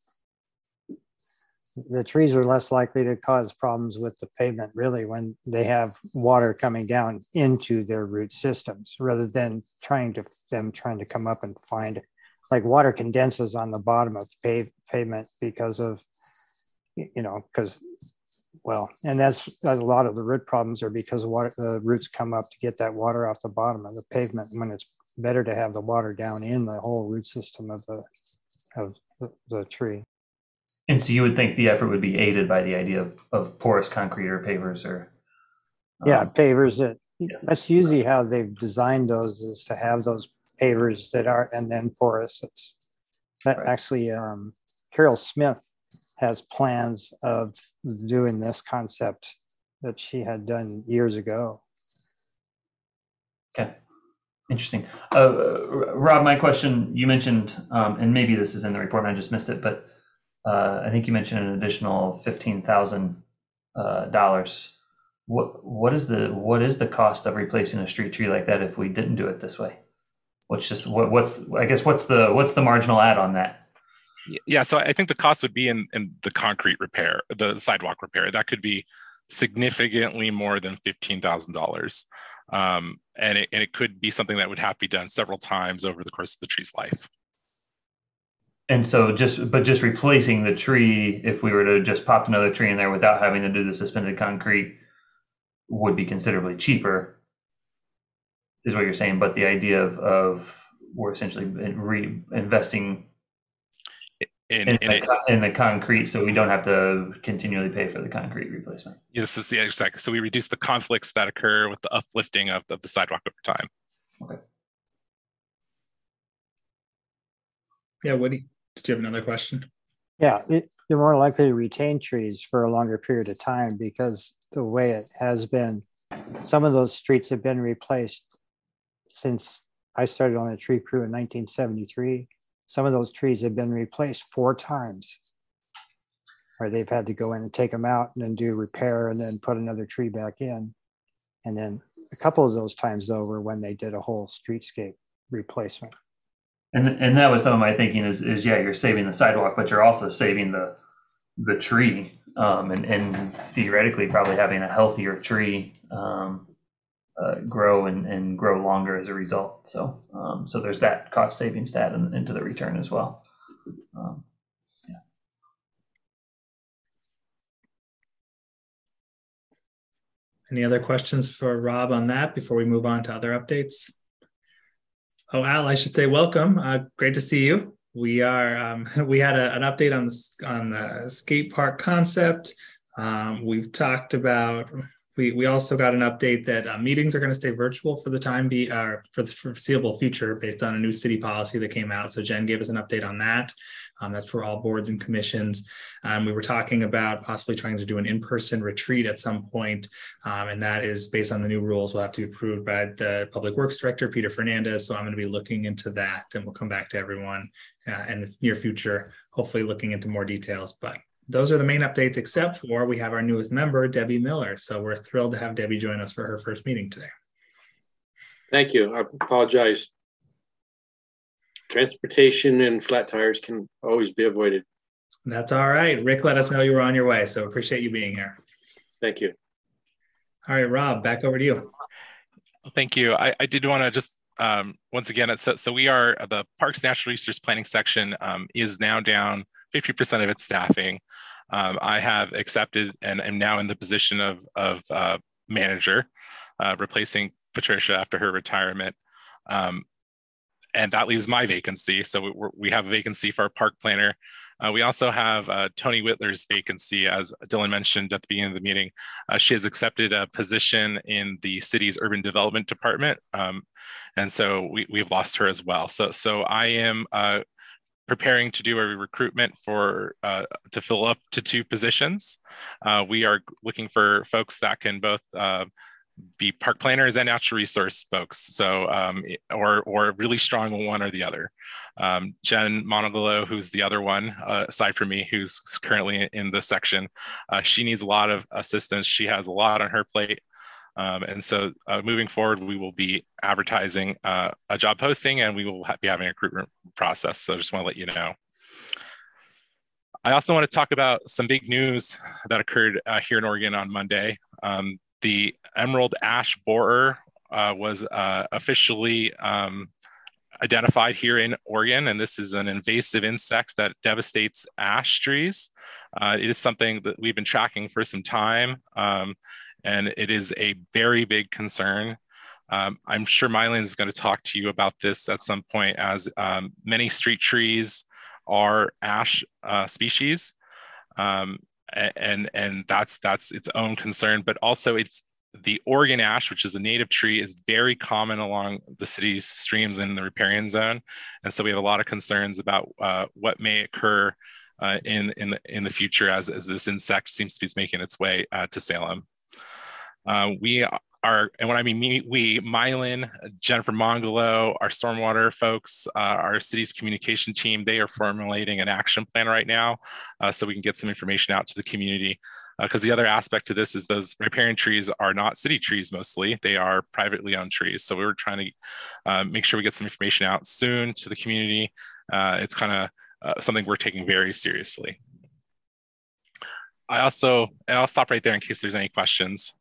the trees are less likely to cause problems with the pavement, really, when they have water coming down into their root systems, rather than trying to them trying to come up and find, like water condenses on the bottom of pave, pavement because of, you know, because, well, and that's, that's a lot of the root problems are because water, the roots come up to get that water off the bottom of the pavement, when it's better to have the water down in the whole root system of the of the, the tree. And so you would think the effort would be aided by the idea of, of porous concrete or pavers, or um, yeah, pavers. That yeah. That's usually how they've designed those, is to have those pavers that are and then porous. It's that right. Actually, um, Carol Smith has plans of doing this concept that she had done years ago. Okay, interesting. Uh, Rob, my question, you mentioned, um, and maybe this is in the report and I just missed it, but uh, I think you mentioned an additional fifteen thousand dollars. Uh, what what is the what is the cost of replacing a street tree like that if we didn't do it this way? What's just what, what's I guess what's the what's the marginal add on that? Yeah, so I think the cost would be in, in the concrete repair, the sidewalk repair. That could be significantly more than fifteen thousand dollars. Um, and, it, and it could be something that would have to be done several times over the course of the tree's life. And so just, but just replacing the tree, if we were to just pop another tree in there without having to do the suspended concrete, would be considerably cheaper, is what you're saying. But the idea of, of we're essentially reinvesting In, in, in, the, in the concrete, so we don't have to continually pay for the concrete replacement. Yeah, this is yeah, exactly. So we reduce the conflicts that occur with the uplifting of, of the sidewalk over time. Okay. Yeah, Woody, did you have another question? Yeah, it, you're more likely to retain trees for a longer period of time, because the way it has been, some of those streets have been replaced since I started on the tree crew in nineteen seventy-three. Some of those trees have been replaced four times, where they've had to go in and take them out and then do repair and then put another tree back in. And then a couple of those times, though, were when they did a whole streetscape replacement. And and that was some of my thinking is, is yeah, you're saving the sidewalk, but you're also saving the the tree, um, and, and theoretically probably having a healthier tree um, uh, grow and, and grow longer as a result. So um, so there's that cost saving stat in, into the return as well. Um, yeah. Any other questions for Rob on that before we move on to other updates? Oh, Al, I should say welcome. Uh, great to see you. We are um, we had a, an update on the on the skate park concept. Um, we've talked about. We we also got an update that uh, meetings are going to stay virtual for the time be uh, for the foreseeable future, based on a new city policy that came out. So Jen gave us an update on that. Um, that's for all boards and commissions. Um, we were talking about possibly trying to do an in-person retreat at some point, um, and that is based on the new rules. Will have to be approved by the Public Works Director, Peter Fernandez. So I'm going to be looking into that, and we'll come back to everyone uh, in the near future, hopefully looking into more details. But those are the main updates, except for we have our newest member, Debbie Miller. So we're thrilled to have Debbie join us for her first meeting today. Thank you. I apologize. Transportation and flat tires can always be avoided. That's all right. Rick let us know you were on your way, so appreciate you being here. Thank you. All right, Rob, back over to you. Thank you. I, I did want to just, um, once again, so, so we are, the Parks Natural Resource Planning section um, is now down fifty percent of its staffing. Um, I have accepted and am now in the position of, of uh, manager, uh, replacing Patricia after her retirement. Um, and that leaves my vacancy. So we, we have a vacancy for our park planner. Uh, we also have uh, Tony Whitler's vacancy, as Dylan mentioned at the beginning of the meeting. Uh, she has accepted a position in the city's urban development department. Um, and so we, we've lost her as well. So, so I am uh, preparing to do a recruitment for uh, to fill up to two positions. Uh, we are looking for folks that can both uh, be park planners and natural resource folks. So, um, or, or really strong on one or the other. Um, Jen Monogolo, who's the other one, uh, aside from me, who's currently in the section, uh, she needs a lot of assistance. She has a lot on her plate. Um, and so uh, moving forward, we will be advertising uh, a job posting, and we will ha be having a recruitment process. So I just want to let you know. I also want to talk about some big news that occurred uh, here in Oregon on Monday. Um, the emerald ash borer uh, was uh, officially um, identified here in Oregon, and this is an invasive insect that devastates ash trees. Uh, it is something that we've been tracking for some time, um, and it is a very big concern. Um, I'm sure Mylon is going to talk to you about this at some point, as um, many street trees are ash uh, species, um, and and that's that's its own concern. But also, it's the Oregon ash, which is a native tree, is very common along the city's streams in the riparian zone, and so we have a lot of concerns about uh, what may occur uh, in in the in the future as as this insect seems to be making its way uh, to Salem. Uh, we are, and when I mean me, we, Mylon, Jennifer Mongolo, our stormwater folks, uh, our city's communication team, they are formulating an action plan right now, uh, so we can get some information out to the community. Because uh, the other aspect to this is those riparian trees are not city trees mostly, they are privately owned trees. So we were trying to uh, make sure we get some information out soon to the community. Uh, it's kind of uh, something we're taking very seriously. I also, and I'll stop right there in case there's any questions.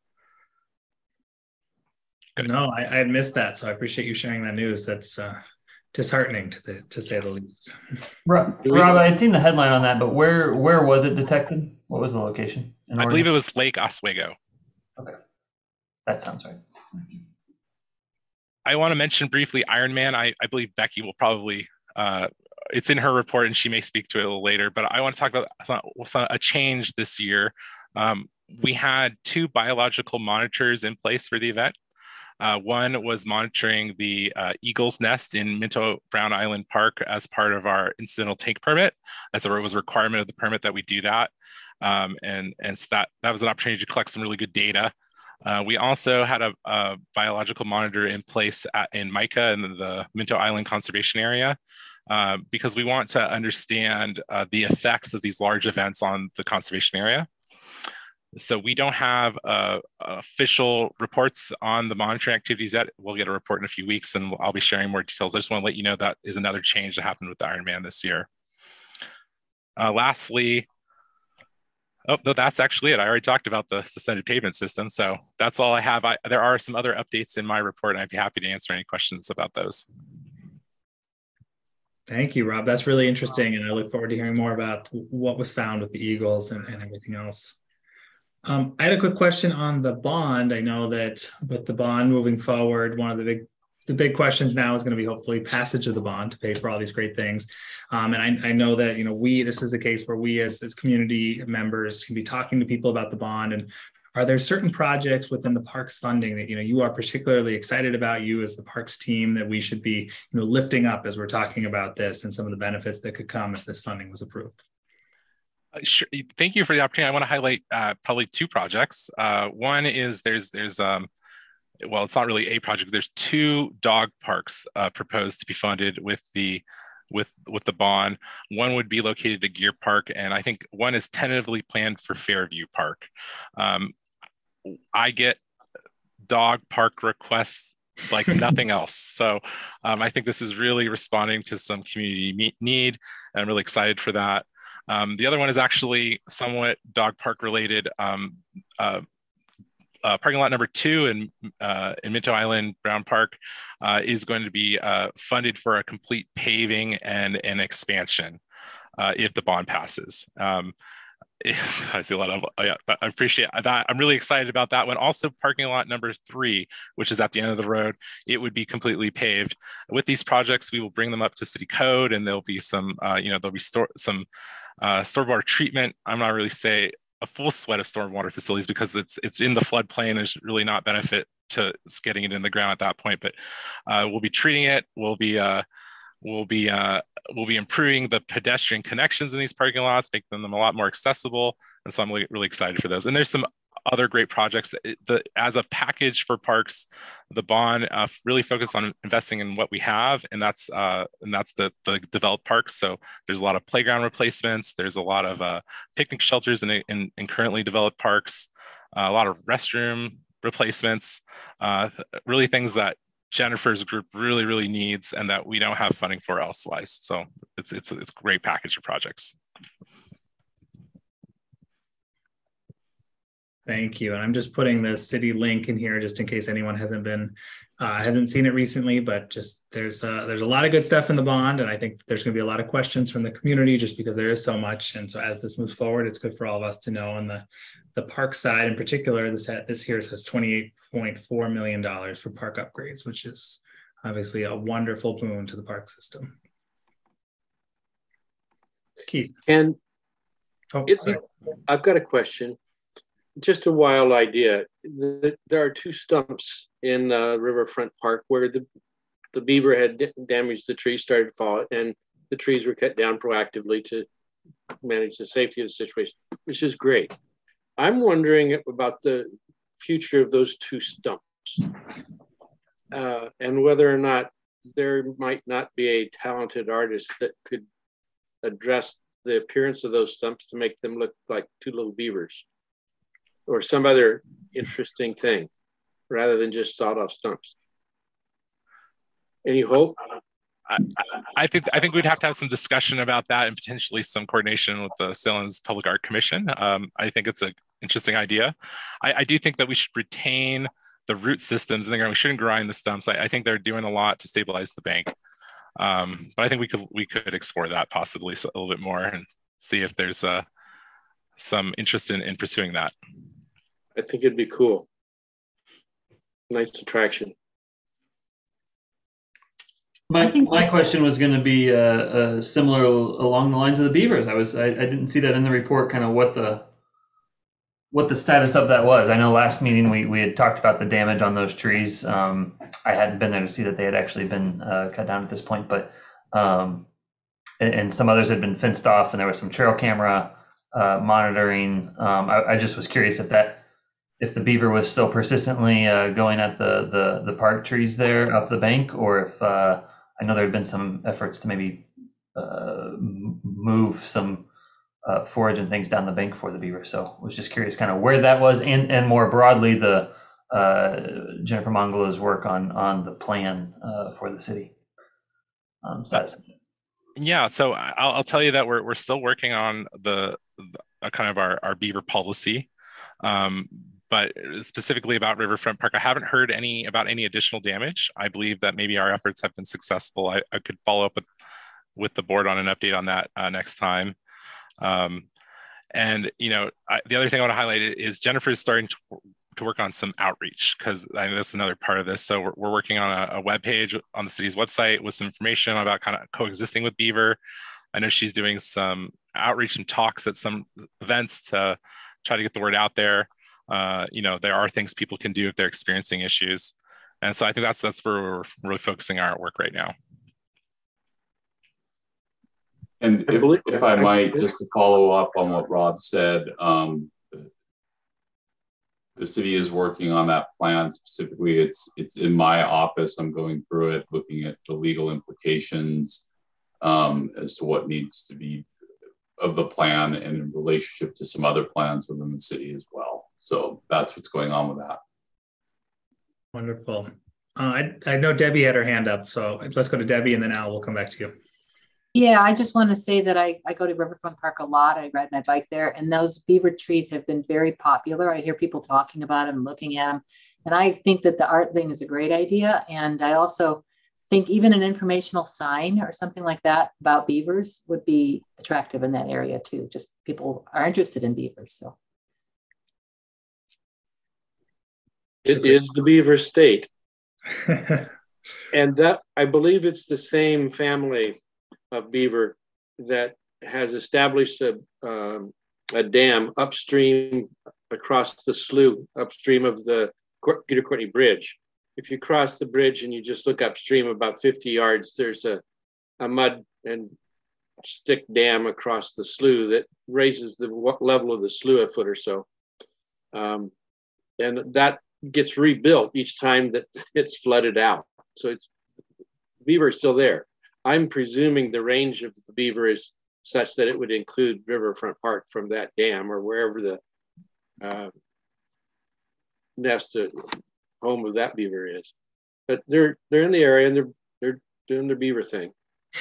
Good. No, I, I had missed that, so I appreciate you sharing that news. That's uh, disheartening to the, to say the least. Rob, Rob, I had seen the headline on that, but where where was it detected? What was the location? I believe it was Lake Oswego. Okay, that sounds right. I want to mention briefly Iron Man. I, I believe Becky will probably, uh, it's in her report and she may speak to it a little later, but I want to talk about a change this year. Um, we had two biological monitors in place for the event. Uh, one was monitoring the uh, eagle's nest in Minto Brown Island Park as part of our incidental tank permit. That's a, it was a requirement of the permit that we do that. Um, and and so that, that was an opportunity to collect some really good data. Uh, we also had a, a biological monitor in place at, in MICA in the Minto Island Conservation Area, uh, because we want to understand uh, the effects of these large events on the conservation area. So we don't have uh, official reports on the monitoring activities yet. We'll get a report in a few weeks and I'll be sharing more details. I just want to let you know that is another change that happened with the Ironman this year. Uh, lastly, oh, no, that's actually it. I already talked about the suspended pavement system. So that's all I have. I, there are some other updates in my report and I'd be happy to answer any questions about those. Thank you, Rob. That's really interesting. And I look forward to hearing more about what was found with the Eagles and, and everything else. Um, I had a quick question on the bond. I know that with the bond moving forward, one of the big the big questions now is going to be hopefully passage of the bond to pay for all these great things. Um, and I, I know that, you know, we, this is a case where we as, as community members can be talking to people about the bond. And are there certain projects within the parks funding that, you know, you are particularly excited about, you as the parks team, that we should be, you know, lifting up as we're talking about this and some of the benefits that could come if this funding was approved? Uh, sure. Thank you for the opportunity. I want to highlight uh, probably two projects. Uh, one is there's, there's um, well, it's not really a project. There's two dog parks uh, proposed to be funded with the with with the bond. One would be located at Gear Park, and I think one is tentatively planned for Fairview Park. Um, I get dog park requests like nothing else. So um, I think this is really responding to some community need, and I'm really excited for that. Um, the other one is actually somewhat dog park related. Um, uh, uh, parking lot number two in, uh, in Minto Island Brown Park uh, is going to be uh, funded for a complete paving and an expansion uh, if the bond passes. Um, I see a lot of, yeah, I appreciate that. I'm really excited about that one. Also, parking lot number three, which is at the end of the road, it would be completely paved. With these projects, we will bring them up to city code, and there'll be some, uh, you know, there'll be store, some uh, stormwater treatment. I'm not really say a full sweat of stormwater facilities because it's it's in the floodplain. There's really not benefit to getting it in the ground at that point, but uh, we'll be treating it. We'll be uh, We'll be uh, we'll be improving the pedestrian connections in these parking lots, making them a lot more accessible, and so I'm really, really excited for those. And there's some other great projects. The, as a package for parks, the bond uh, really focused on investing in what we have, and that's uh, and that's the the developed parks. So there's a lot of playground replacements. There's a lot of uh, picnic shelters in, in, in currently developed parks. Uh, a lot of restroom replacements. Uh, really things that Jennifer's group really, really needs, and that we don't have funding for elsewise. So it's it's it's a great package of projects. Thank you. And I'm just putting the city link in here just in case anyone hasn't been uh, hasn't seen it recently. But just there's uh, there's a lot of good stuff in the bond, and I think there's going to be a lot of questions from the community just because there is so much. And so as this moves forward, it's good for all of us to know. On the the park side in particular, this this here says twenty-eight point four million dollars for park upgrades, which is obviously a wonderful boon to the park system. Keith. And oh, I've got a question. Just a wild idea. The, there are two stumps in uh, Riverfront Park where the, the beaver had damaged the tree, started to fall, and the trees were cut down proactively to manage the safety of the situation, which is great. I'm wondering about the future of those two stumps uh, and whether or not there might not be a talented artist that could address the appearance of those stumps to make them look like two little beavers, or some other interesting thing rather than just sawed off stumps. Any hope? I, I think I think we'd have to have some discussion about that and potentially some coordination with the Salem's Public Art Commission. Um, I think it's an interesting idea. I, I do think that we should retain the root systems in the ground. We shouldn't grind the stumps. I, I think they're doing a lot to stabilize the bank. Um, but I think we could we could explore that possibly a little bit more and see if there's uh, some interest in, in pursuing that. I think it'd be cool. Nice attraction. My, my question was going to be uh, uh, similar along the lines of the beavers. I was I, I didn't see that in the report. Kind of what the what the status of that was. I know last meeting we we had talked about the damage on those trees. Um, I hadn't been there to see that they had actually been uh, cut down at this point, but um, and, and some others had been fenced off, and there was some trail camera uh, monitoring. Um, I, I just was curious if that. If the beaver was still persistently uh, going at the, the the park trees there up the bank, or if uh, I know there had been some efforts to maybe uh, move some uh, forage and things down the bank for the beaver. So I was just curious kind of where that was, and, and more broadly, the uh, Jennifer Mongolo's work on on the plan uh, for the city. Um, so that's... Yeah, so I'll, I'll tell you that we're we're still working on the, the kind of our, our beaver policy. Um, But specifically about Riverfront Park, I haven't heard any about any additional damage. I believe that maybe our efforts have been successful. I, I could follow up with, with the board on an update on that uh, next time. Um, and, you know, I, the other thing I want to highlight is Jennifer is starting to, to work on some outreach, because I know that's another part of this. So we're, we're working on a, a web page on the city's website with some information about kind of coexisting with beaver. I know she's doing some outreach and talks at some events to try to get the word out there. Uh, you know, there are things people can do if they're experiencing issues. And so I think that's that's where we're really focusing our work right now. And if, if I might, just to follow up on what Rob said, um, the city is working on that plan specifically. It's, it's in my office. I'm going through it, looking at the legal implications. um, as to what needs to be of the plan and in relationship to some other plans within the city as well. So that's what's going on with that. Wonderful. Uh, I, I know Debbie had her hand up, so let's go to Debbie and then Al, we'll come back to you. Yeah, I just want to say that I, I go to Riverfront Park a lot. I ride my bike there, and those beaver trees have been very popular. I hear people talking about them, looking at them, and I think that the art thing is a great idea. And I also think even an informational sign or something like that about beavers would be attractive in that area too. Just people are interested in beavers. So it is the beaver state. And that, I believe it's the same family of beaver that has established a, um, a dam upstream across the slough, upstream of the Peter Courtney Bridge. If you cross the bridge and you just look upstream about fifty yards, there's a, a mud and stick dam across the slough that raises the level of the slough a foot or so. Um, and that gets rebuilt each time that it's flooded out. So it's, beaver is still there. I'm presuming the range of the beaver is such that it would include Riverfront Park from that dam or wherever the uh, nest, uh, home of that beaver is. But they're they're in the area and they're they're doing their beaver thing.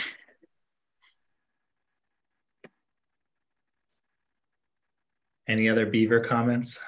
Any other beaver comments?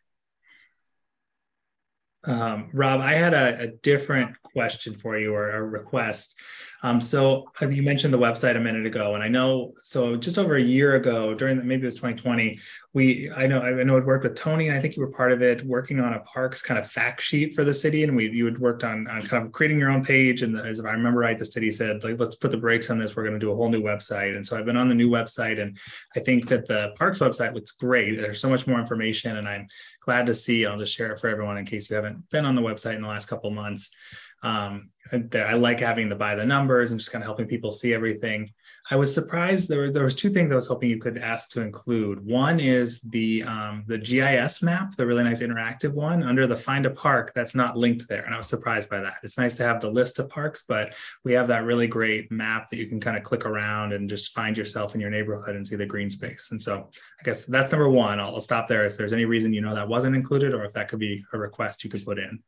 Um, Rob, I had a, a different question for you, or a request. Um, so you mentioned the website a minute ago, and I know, so just over a year ago, during the, maybe it was twenty twenty, we, I know, I know I'd worked with Tony, and I think you were part of it, working on a parks kind of fact sheet for the city. And we, you had worked on, on kind of creating your own page. And as if I remember right, the city said, like, let's put the brakes on this. We're going to do a whole new website. And so I've been on the new website, and I think that the parks website looks great. There's so much more information, and I'm glad to see. I'll just share it for everyone in case you haven't been on the website in the last couple of months. Um, I like having the by the numbers and just kind of helping people see everything. I was surprised there were there was two things I was hoping you could ask to include. One is the um, the G I S map, the really nice interactive one under the Find a Park that's not linked there, and I was surprised by that. It's nice to have the list of parks, but we have that really great map that you can kind of click around and just find yourself in your neighborhood and see the green space. And so I guess that's number one. I'll, I'll stop there if there's any reason you know that wasn't included, or if that could be a request you could put in.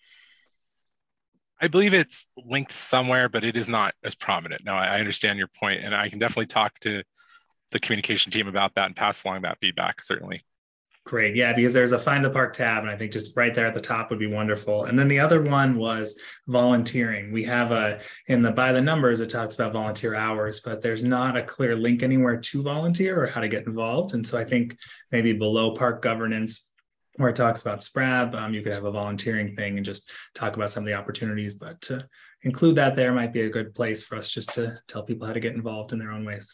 I believe it's linked somewhere, but it is not as prominent. Now, I understand your point, and I can definitely talk to the communication team about that and pass along that feedback, certainly. Great. Yeah, because there's a Find the Park tab, and I think just right there at the top would be wonderful. And then the other one was volunteering. We have a, in the by the numbers, it talks about volunteer hours, but there's not a clear link anywhere to volunteer or how to get involved. And so I think maybe below park governance, where it talks about SPRAB, um, you could have a volunteering thing and just talk about some of the opportunities, but to include that there might be a good place for us just to tell people how to get involved in their own ways.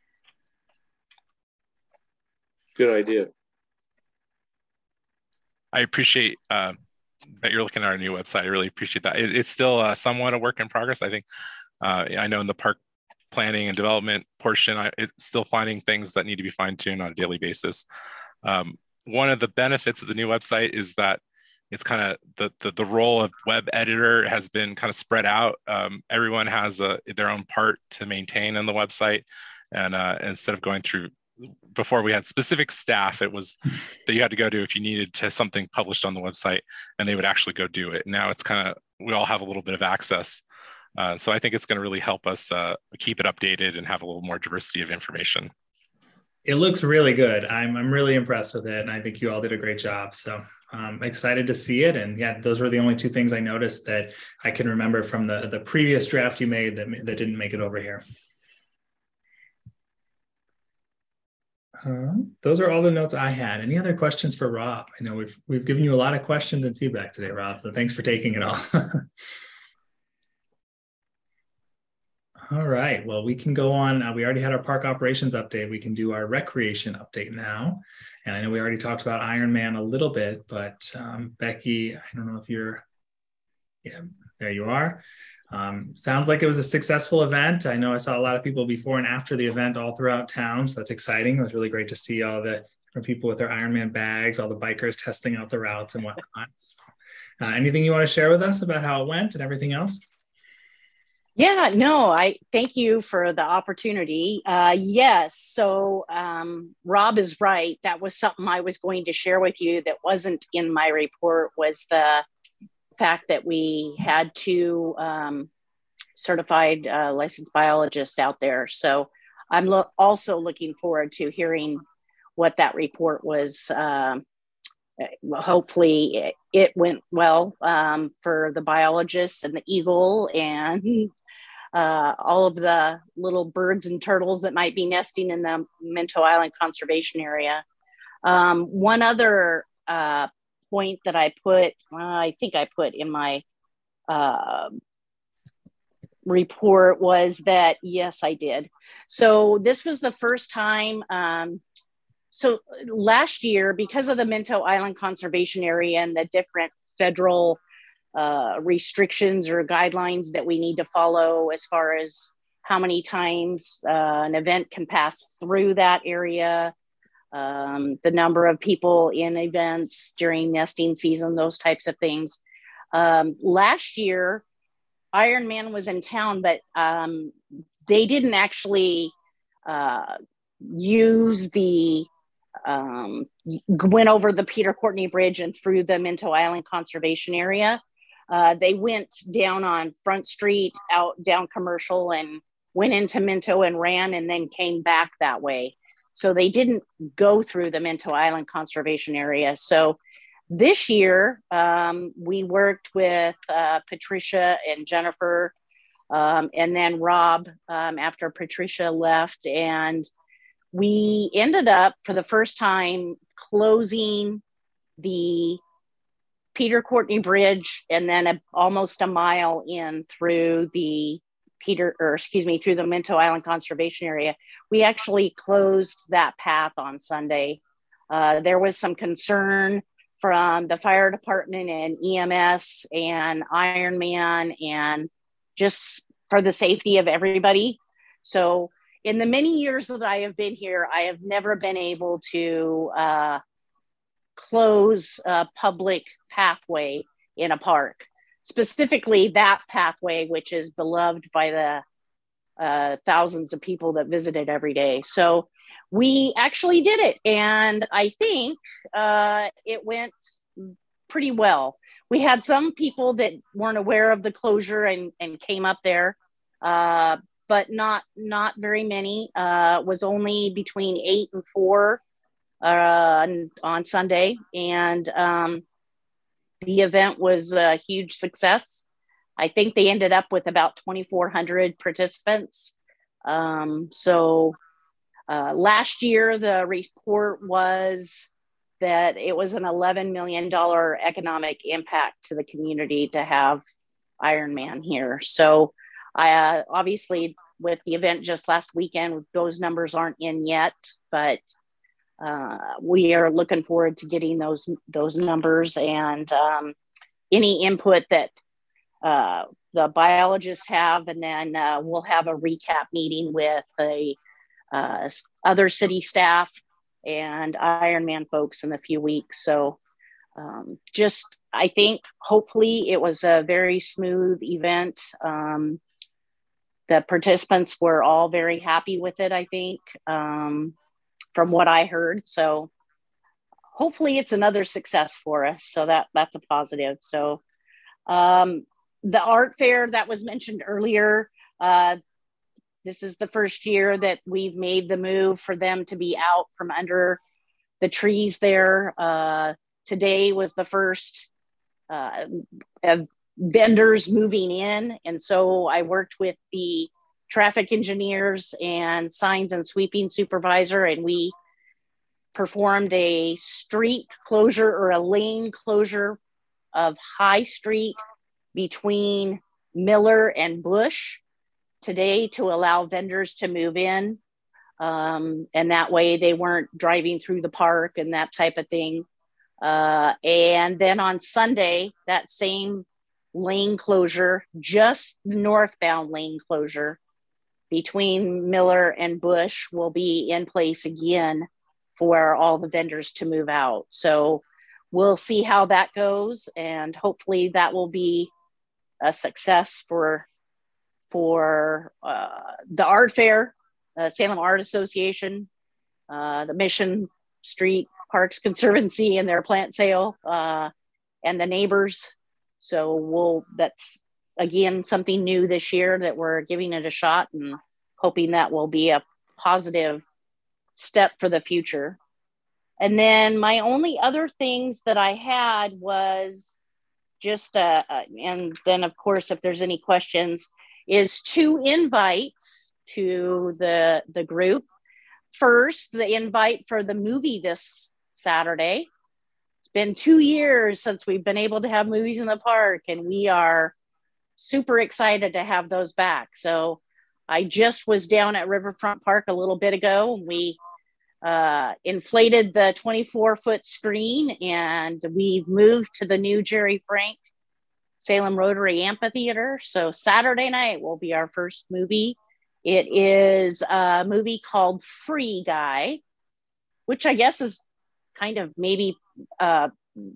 Good idea. I appreciate uh, that you're looking at our new website. I really appreciate that. It, it's still uh, somewhat a work in progress. I think, uh, I know in the park planning and development portion, I, it's still finding things that need to be fine-tuned on a daily basis. Um, One of the benefits of the new website is that it's kind of the, the the role of web editor has been kind of spread out. Um, everyone has a, their own part to maintain on the website. And uh, instead of going through, before we had specific staff, it was that you had to go to if you needed to something published on the website, and they would actually go do it. Now it's kind of, we all have a little bit of access. Uh, so I think it's going to really help us uh, keep it updated and have a little more diversity of information. It looks really good. I'm, I'm really impressed with it. And I think you all did a great job. So I'm excited to see it. And yeah, those were the only two things I noticed that I can remember from the, the previous draft you made that, that didn't make it over here. Uh, those are all the notes I had. Any other questions for Rob? I know we've, we've given you a lot of questions and feedback today, Rob. So thanks for taking it all. All right, well, we can go on. Uh, we already had our park operations update. We can do our recreation update now. And I know we already talked about Ironman a little bit, but um, Becky, I don't know if you're, yeah, there you are. Um, sounds like it was a successful event. I know I saw a lot of people before and after the event all throughout town. So that's exciting. It was really great to see all the different people with their Ironman bags, all the bikers testing out the routes and whatnot. So, uh, anything you want to share with us about how it went and everything else? Yeah, no, I thank you for the opportunity. Uh, yes, so um, Rob is right. That was something I was going to share with you that wasn't in my report, was the fact that we had two um, certified uh, licensed biologists out there. So I'm lo- also looking forward to hearing what that report was. Um, hopefully it, it went well um, for the biologists and the eagle and uh, all of the little birds and turtles that might be nesting in the Minto Island Conservation Area. Um, one other uh, point that I put, well, I think I put in my uh, report was that, yes, I did. So this was the first time, um, so last year, because of the Minto Island Conservation Area and the different federal uh, restrictions or guidelines that we need to follow as far as how many times uh, an event can pass through that area, um, the number of people in events during nesting season, those types of things. Um, last year, Ironman was in town, but um, they didn't actually uh, use the, um, went over the Peter Courtney Bridge and through the Minto Island Conservation Area. Uh, they went down on Front Street, out down Commercial, and went into Minto and ran, and then came back that way. So they didn't go through the Minto Island Conservation Area. So this year, um, we worked with uh, Patricia and Jennifer, um, and then Rob um, after Patricia left. And we ended up, for the first time, closing the Peter Courtney Bridge and then a, almost a mile in through the Peter, or excuse me, through the Minto Island Conservation Area. We actually closed that path on Sunday. Uh, there was some concern from the fire department and E M S and Ironman, and just for the safety of everybody. So in the many years that I have been here, I have never been able to uh, close a public pathway in a park, specifically that pathway, which is beloved by the uh, thousands of people that visit it every day. So we actually did it. And I think uh, it went pretty well. We had some people that weren't aware of the closure and, and came up there, uh, but not not very many. Uh, was only between eight and four uh, on Sunday. And um, the event was a huge success. I think they ended up with about twenty-four hundred participants. Um, so uh, last year, the report was that it was an eleven million dollars economic impact to the community to have Ironman here. So I uh, obviously, with the event just last weekend, those numbers aren't in yet, but uh, we are looking forward to getting those, those numbers, and um, any input that uh, the biologists have. And then uh, we'll have a recap meeting with the uh, other city staff and Ironman folks in a few weeks. So um, just, I think hopefully it was a very smooth event. Um, the participants were all very happy with it, I think, um, from what I heard. So hopefully it's another success for us. So that that's a positive. So um, the art fair that was mentioned earlier, uh, this is the first year that we've made the move for them to be out from under the trees there. Uh, today was the first uh, of vendors moving in. And so I worked with the traffic engineers and signs and sweeping supervisor, and we performed a street closure or a lane closure of High Street between Miller and Bush today to allow vendors to move in. Um, and that way they weren't driving through the park and that type of thing. Uh, and then on Sunday, that same lane closure, just northbound lane closure between Miller and Bush, will be in place again for all the vendors to move out. So we'll see how that goes, and hopefully that will be a success for for uh, the art fair, uh, Salem Art Association, uh, the Mission Street Parks Conservancy and their plant sale, uh, and the neighbors. So we'll, that's again, something new this year that we're giving it a shot and hoping that will be a positive step for the future. And then my only other things that I had was just, uh, uh, and then of course, if there's any questions, is two invites to the, the group. First, the invite for the movie this Saturday. It's been two years since we've been able to have movies in the park, and we are super excited to have those back. So I just was down at Riverfront Park a little bit ago, and we uh, inflated the twenty-four foot screen, and we've moved to the new Jerry Frank Salem Rotary Amphitheater. So Saturday night will be our first movie. It is a movie called Free Guy, which I guess is kind of maybe uh,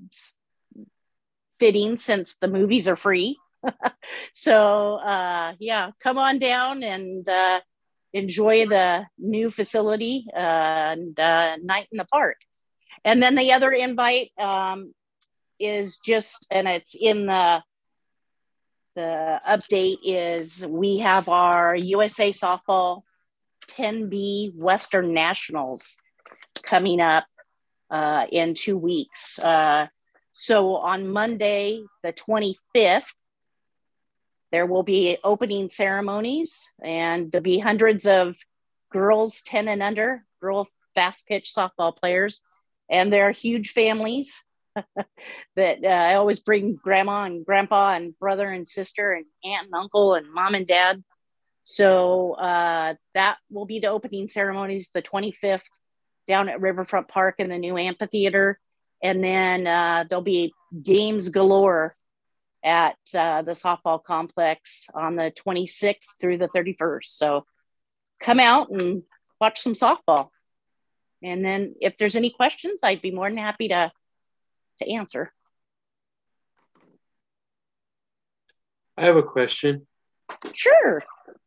fitting since the movies are free. So uh, yeah, come on down and uh, enjoy the new facility uh, and uh, night in the park. And then the other invite um, is just, and it's in the The update is we have our U S A Softball ten B Western Nationals coming up uh, in two weeks. Uh, so on Monday, the twenty-fifth, there will be opening ceremonies, and there'll be hundreds of girls ten and under, girl fast pitch softball players, and they're huge families. that uh, I always bring grandma and grandpa and brother and sister and aunt and uncle and mom and dad. So uh, that will be the opening ceremonies, the twenty-fifth, down at Riverfront Park in the new amphitheater. And then uh, there'll be games galore at uh, the softball complex on the twenty-sixth through the thirty-first. So come out and watch some softball. And then if there's any questions, I'd be more than happy to to answer. I have a question. Sure.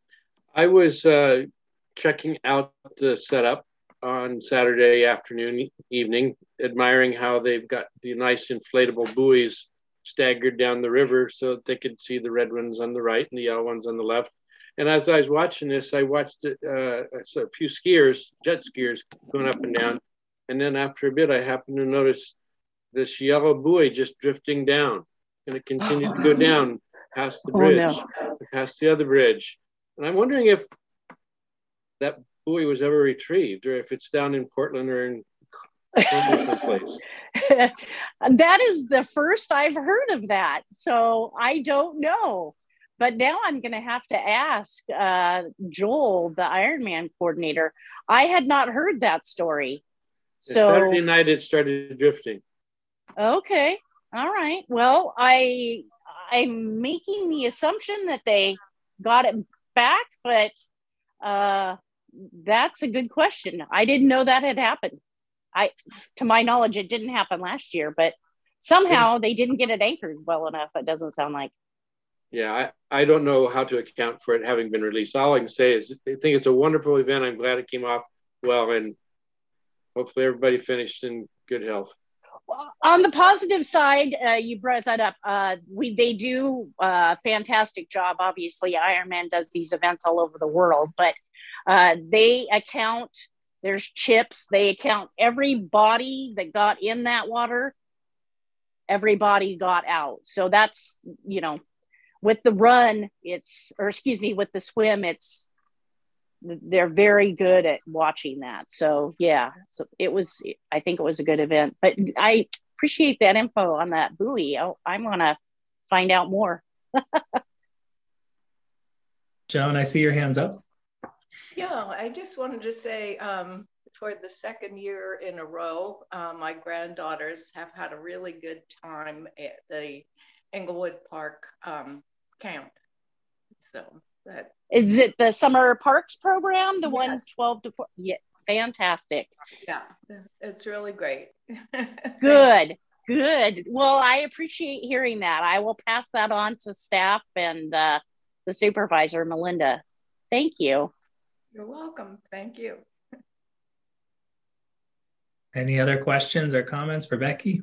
I was uh, checking out the setup on Saturday afternoon, evening, admiring how they've got the nice inflatable buoys staggered down the river so that they could see the red ones on the right and the yellow ones on the left. And as I was watching this, I watched it, uh, a few skiers, jet skiers, going up and down. And then after a bit, I happened to notice this yellow buoy just drifting down, and it continued to go down past the bridge, oh, no. past the other bridge. And I'm wondering if that buoy was ever retrieved, or if it's down in Portland or in someplace. That is the first I've heard of that, so I don't know. But now I'm going to have to ask uh, Joel, the Ironman coordinator. I had not heard that story. So Saturday night it started drifting. Okay. All right. Well, I, I'm making the assumption that they got it back, but uh, that's a good question. I didn't know that had happened. I, to my knowledge, it didn't happen last year, but somehow they didn't get it anchored well enough. It doesn't sound like. Yeah, I, I don't know how to account for it having been released. All I can say is I think it's a wonderful event. I'm glad it came off well, and hopefully everybody finished in good health. On the positive side, uh, you brought that up. Uh, we they do a fantastic job. Obviously, Ironman does these events all over the world, but uh, they account. There's chips. They account every body that got in that water. Everybody got out. So that's, you know, with the run, it's or excuse me, with the swim, it's. They're very good at watching that. So yeah, so it was, I think it was a good event, but I appreciate that info on that buoy. I'll, I'm going to find out more. Joan, I see your hands up. Yeah, I just wanted to say um, for the second year in a row, uh, my granddaughters have had a really good time at the Englewood Park um, camp. So that is it the summer parks program, the yes. one twelve to four? Yeah, fantastic. Yeah, it's really great. Good, good. Well, I appreciate hearing that. I will pass that on to staff and uh, the supervisor, Melinda. Thank you. You're welcome. Thank you. Any other questions or comments for Becky?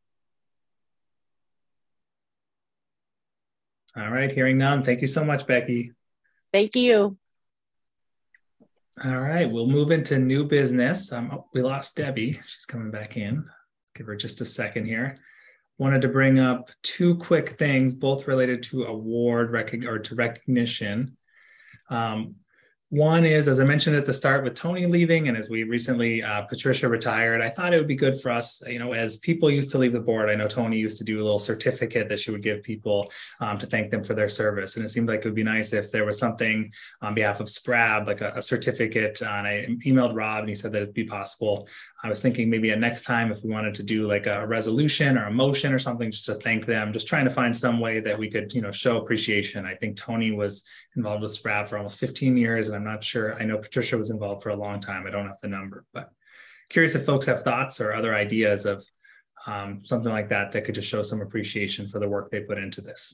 All right, hearing none. Thank you so much, Becky. Thank you. All right, we'll move into new business. Um, oh, we lost Debbie. She's coming back in. Give her just a second here. Wanted to bring up two quick things, both related to award rec or to recognition. Um, One is, as I mentioned at the start, with Tony leaving, and as we recently, uh, Patricia retired, I thought it would be good for us, you know, as people used to leave the board. I know Tony used to do a little certificate that she would give people um, to thank them for their service. And it seemed like it would be nice if there was something on behalf of SPRAB, like a, a certificate. Uh, and I emailed Rob and he said that it'd be possible. I was thinking maybe a next time if we wanted to do like a resolution or a motion or something just to thank them, just trying to find some way that we could, you know, show appreciation. I think Tony was involved with SPRAB for almost fifteen years, and I'm not sure. I know Patricia was involved for a long time. I don't have the number, but curious if folks have thoughts or other ideas of um, something like that that could just show some appreciation for the work they put into this.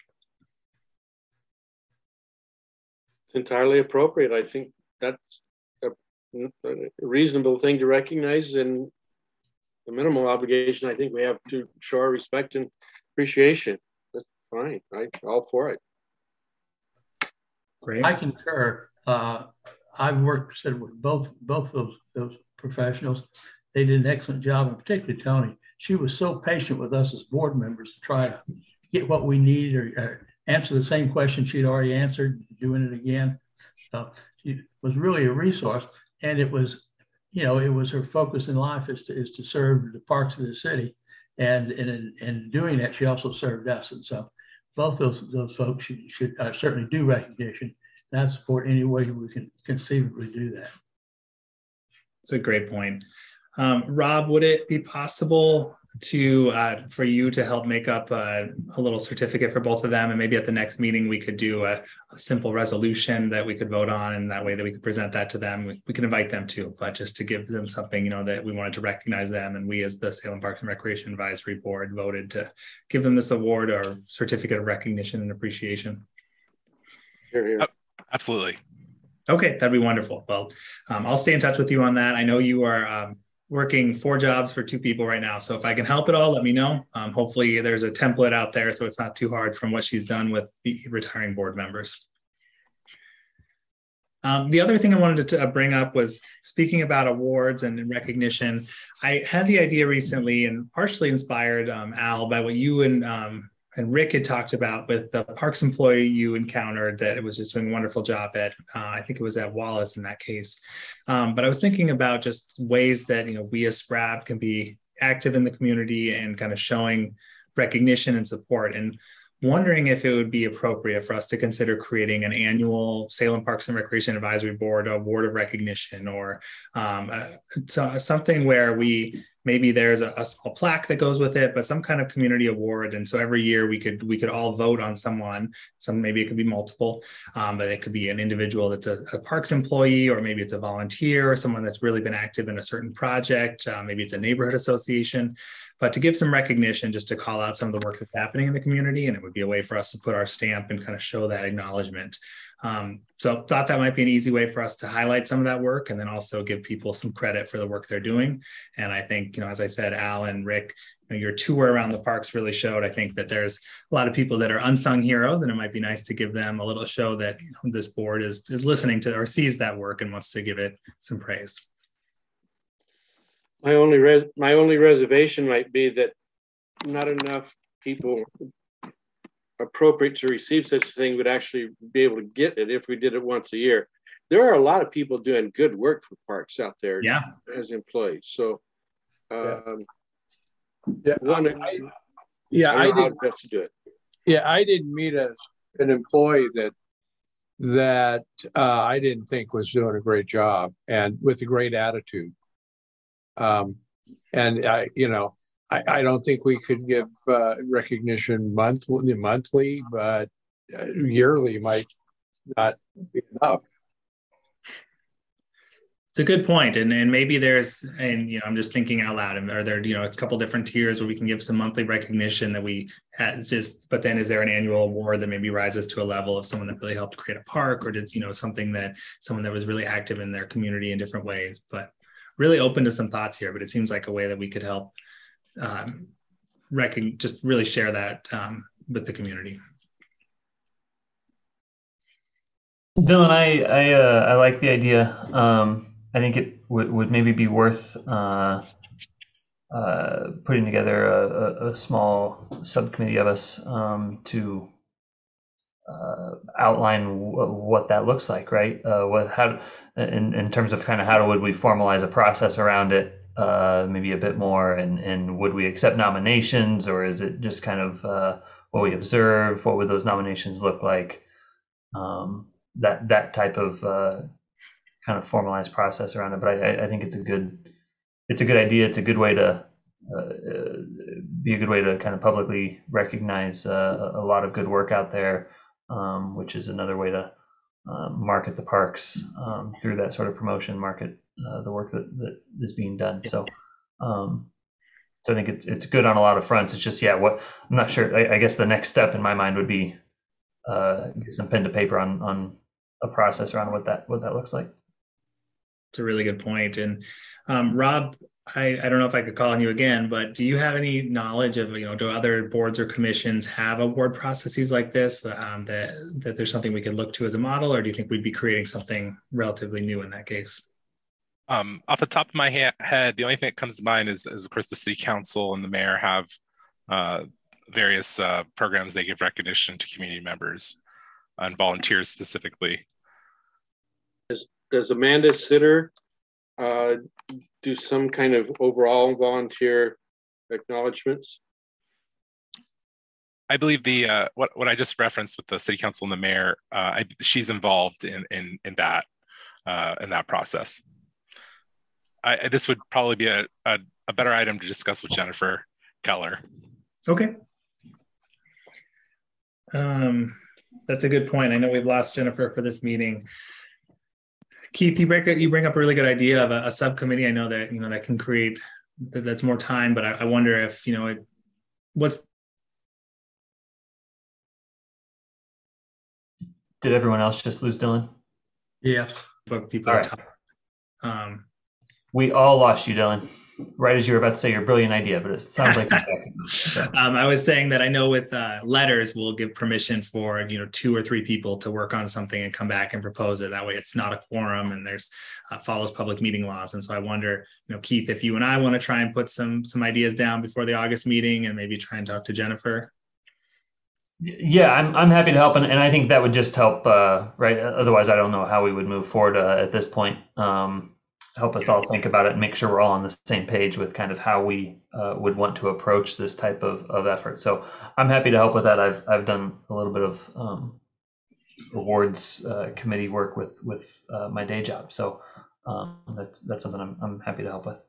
It's entirely appropriate. I think that's a, a reasonable thing to recognize, and the minimal obligation I think we have to show our respect and appreciation. That's fine. I'm all for it. Great. I concur. Uh, I've worked said with both both those those professionals. They did an excellent job, and particularly Tony. She was so patient with us as board members to try to get what we need or, or answer the same question she'd already answered, doing it again. So she was really a resource, and it was, you know, it was her focus in life is to is to serve the parks of the city, and and in, in doing that, she also served us, and so. Both those those folks should, should uh, certainly do recognition. And I support any way we can conceivably do that. That's a great point. Um, Rob, would it be possible to uh, for you to help make up a, a little certificate for both of them, and maybe at the next meeting we could do a, a simple resolution that we could vote on, and that way that we could present that to them. We, we can invite them too, but just to give them something, you know, that we wanted to recognize them, and we as the Salem Parks and Recreation Advisory Board voted to give them this award or certificate of recognition and appreciation. Here, here. Oh, absolutely. Okay, that'd be wonderful. Well, um, I'll stay in touch with you on that. I know you are um, working four jobs for two people right now. So if I can help at all, let me know. Um, hopefully there's a template out there so it's not too hard from what she's done with the retiring board members. Um, the other thing I wanted to bring up was speaking about awards and recognition. I had the idea recently, and partially inspired, um, Al, by what you and um, and Rick had talked about with the parks employee you encountered that it was just doing a wonderful job at. Uh, I think it was at Wallace in that case. Um, but I was thinking about just ways that, you know, we as SPRAB can be active in the community and kind of showing recognition and support. And wondering if it would be appropriate for us to consider creating an annual Salem Parks and Recreation Advisory Board award of recognition, or um, uh, so something where we maybe there's a, a small plaque that goes with it, but some kind of community award. And so every year we could we could all vote on someone. Some maybe it could be multiple, um, but it could be an individual that's a, a parks employee, or maybe it's a volunteer, or someone that's really been active in a certain project. Uh, maybe it's a neighborhood association. But to give some recognition, just to call out some of the work that's happening in the community, and it would be a way for us to put our stamp and kind of show that acknowledgement. Um, so thought that might be an easy way for us to highlight some of that work, and then also give people some credit for the work they're doing. And I think, you know, as I said, Al and Rick, you know, your tour around the parks really showed, I think, that there's a lot of people that are unsung heroes, and it might be nice to give them a little show that, you know, this board is, is listening to or sees that work and wants to give it some praise. My only res my only reservation might be that not enough people appropriate to receive such a thing would actually be able to get it if we did it once a year. There are a lot of people doing good work for parks out there, yeah, as employees. So, um, yeah, one, I, yeah, I, I how did best to do it. Yeah, I didn't meet a an employee that that uh, I didn't think was doing a great job and with a great attitude. Um, and I, you know, I, I don't think we could give uh, recognition monthly, monthly, but uh, yearly might not be enough. It's a good point. And, and maybe there's, and, you know, I'm just thinking out loud, and are there, you know, it's a couple different tiers where we can give some monthly recognition that we had just, but then is there an annual award that maybe rises to a level of someone that really helped create a park, or did, you know, something that someone that was really active in their community in different ways, but really open to some thoughts here. But it seems like a way that we could help um, rec- just really share that um, with the community. Dylan, I I, uh, I like the idea. Um, I think it would, would maybe be worth uh, uh, putting together a, a, a small subcommittee of us um, to uh, outline w- what that looks like, right? Uh, what how in, in terms of kind of how would we formalize a process around it, uh, maybe a bit more, and and would we accept nominations, or is it just kind of uh, what we observe? What would those nominations look like? Um, that that type of uh, kind of formalized process around it. But I, I think it's a good it's a good idea. It's a good way to uh, be a good way to kind of publicly recognize uh, a lot of good work out there, um, which is another way to uh, market the parks um, through that sort of promotion, market uh, the work that, that is being done. So um, so I think it's it's good on a lot of fronts. It's just, yeah, what I'm not sure. I, I guess the next step in my mind would be uh, get some pen to paper on on a process around what that what that looks like. It's a really good point. And um, Rob, I, I don't know if I could call on you again, but do you have any knowledge of, you know, do other boards or commissions have award processes like this, um, that, that there's something we could look to as a model, or do you think we'd be creating something relatively new in that case? Um, off the top of my ha- head, the only thing that comes to mind is, is, of course, the city council and the mayor have uh, various uh, programs they give recognition to community members and volunteers specifically. Does, does Amanda Sitter uh, do some kind of overall volunteer acknowledgements? I believe the uh, what what I just referenced with the city council and the mayor, uh, I, she's involved in in in that uh, in that process. I, this would probably be a, a a better item to discuss with Jennifer Keller. Okay. Um, that's a good point. I know we've lost Jennifer for this meeting. Keith, you bring you bring up a really good idea of a, a subcommittee. I know that, you know, that can create that, that's more time, but I, I wonder if, you know, it, what's Did everyone else just lose Dylan? Yes. But people all are right. Um, we all lost you, Dylan, right as you were about to say your brilliant idea, but it sounds like you're back. So. um, I was saying that I know with uh, letters, we'll give permission for, you know, two or three people to work on something and come back and propose it. That way it's not a quorum and there's uh, follows public meeting laws. And so I wonder, you know, Keith, if you and I want to try and put some some ideas down before the August meeting and maybe try and talk to Jennifer. Yeah, I'm I'm happy to help, and, and I think that would just help, uh, right? Otherwise, I don't know how we would move forward uh, at this point. Um, help us all think about it and make sure we're all on the same page with kind of how we uh, would want to approach this type of, of effort. So I'm happy to help with that. I've I've done a little bit of um, awards uh, committee work with with uh, my day job, so um, that's that's something I'm I'm happy to help with.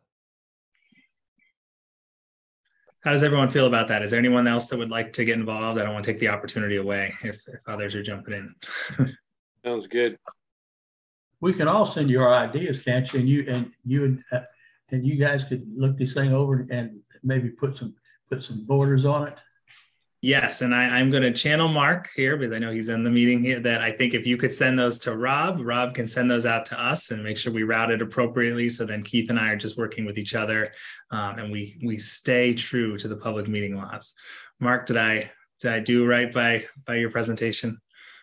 How does everyone feel about that? Is there anyone else that would like to get involved? I don't want to take the opportunity away if, if others are jumping in. Sounds good. We can all send you our ideas, can't you? And you and you and uh, and you guys could look this thing over and maybe put some put some borders on it. Yes, and I, I'm going to channel Mark here because I know he's in the meeting here. That I think if you could send those to Rob, Rob can send those out to us and make sure we route it appropriately. So then Keith and I are just working with each other, um, and we we stay true to the public meeting laws. Mark, did I did I do right by by your presentation?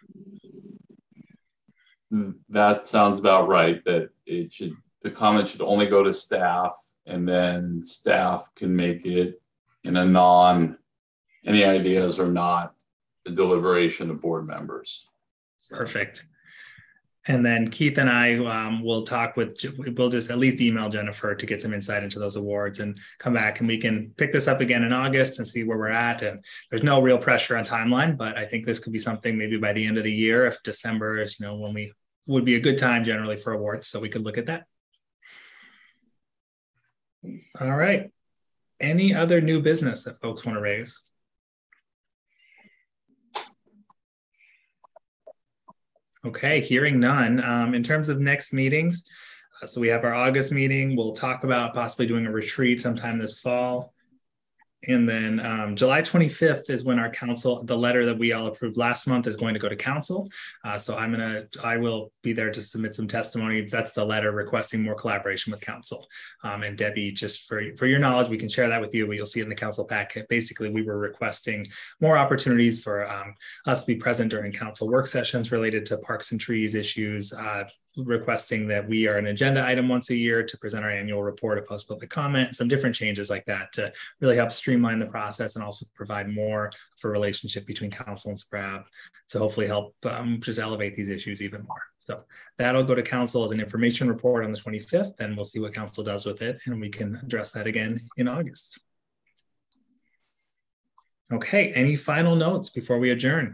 That sounds about right. That it should the comment should only go to staff, and then staff can make it in a non. Any ideas are not the deliberation of board members. Perfect. And then Keith and I um, will talk with, we'll just at least email Jennifer to get some insight into those awards and come back and we can pick this up again in August and see where we're at. And there's no real pressure on timeline, but I think this could be something maybe by the end of the year, if December is, you know, when we would be a good time generally for awards. So we could look at that. All right. Any other new business that folks want to raise? Okay, hearing none. Um, in terms of next meetings, Uh, so we have our August meeting. We'll talk about possibly doing a retreat sometime this fall. And then um, July twenty-fifth is when our council, the letter that we all approved last month is going to go to council. Uh, so I'm going to, I will be there to submit some testimony. That's the letter requesting more collaboration with council. Um, and Debbie, just for, for your knowledge, we can share that with you, but you'll see it in the council packet. Basically, we were requesting more opportunities for um, us to be present during council work sessions related to parks and trees issues, uh, requesting that we are an agenda item once a year to present our annual report of post public comment, some different changes like that to really help streamline the process and also provide more for relationship between council and S P R A B to hopefully help um, just elevate these issues even more. So that'll go to council as an information report on the twenty-fifth, and we'll see what council does with it, and we can address that again in August. Okay, any final notes before we adjourn?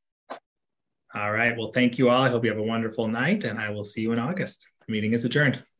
All right. Well, thank you all. I hope you have a wonderful night, and I will see you in August. The meeting is adjourned.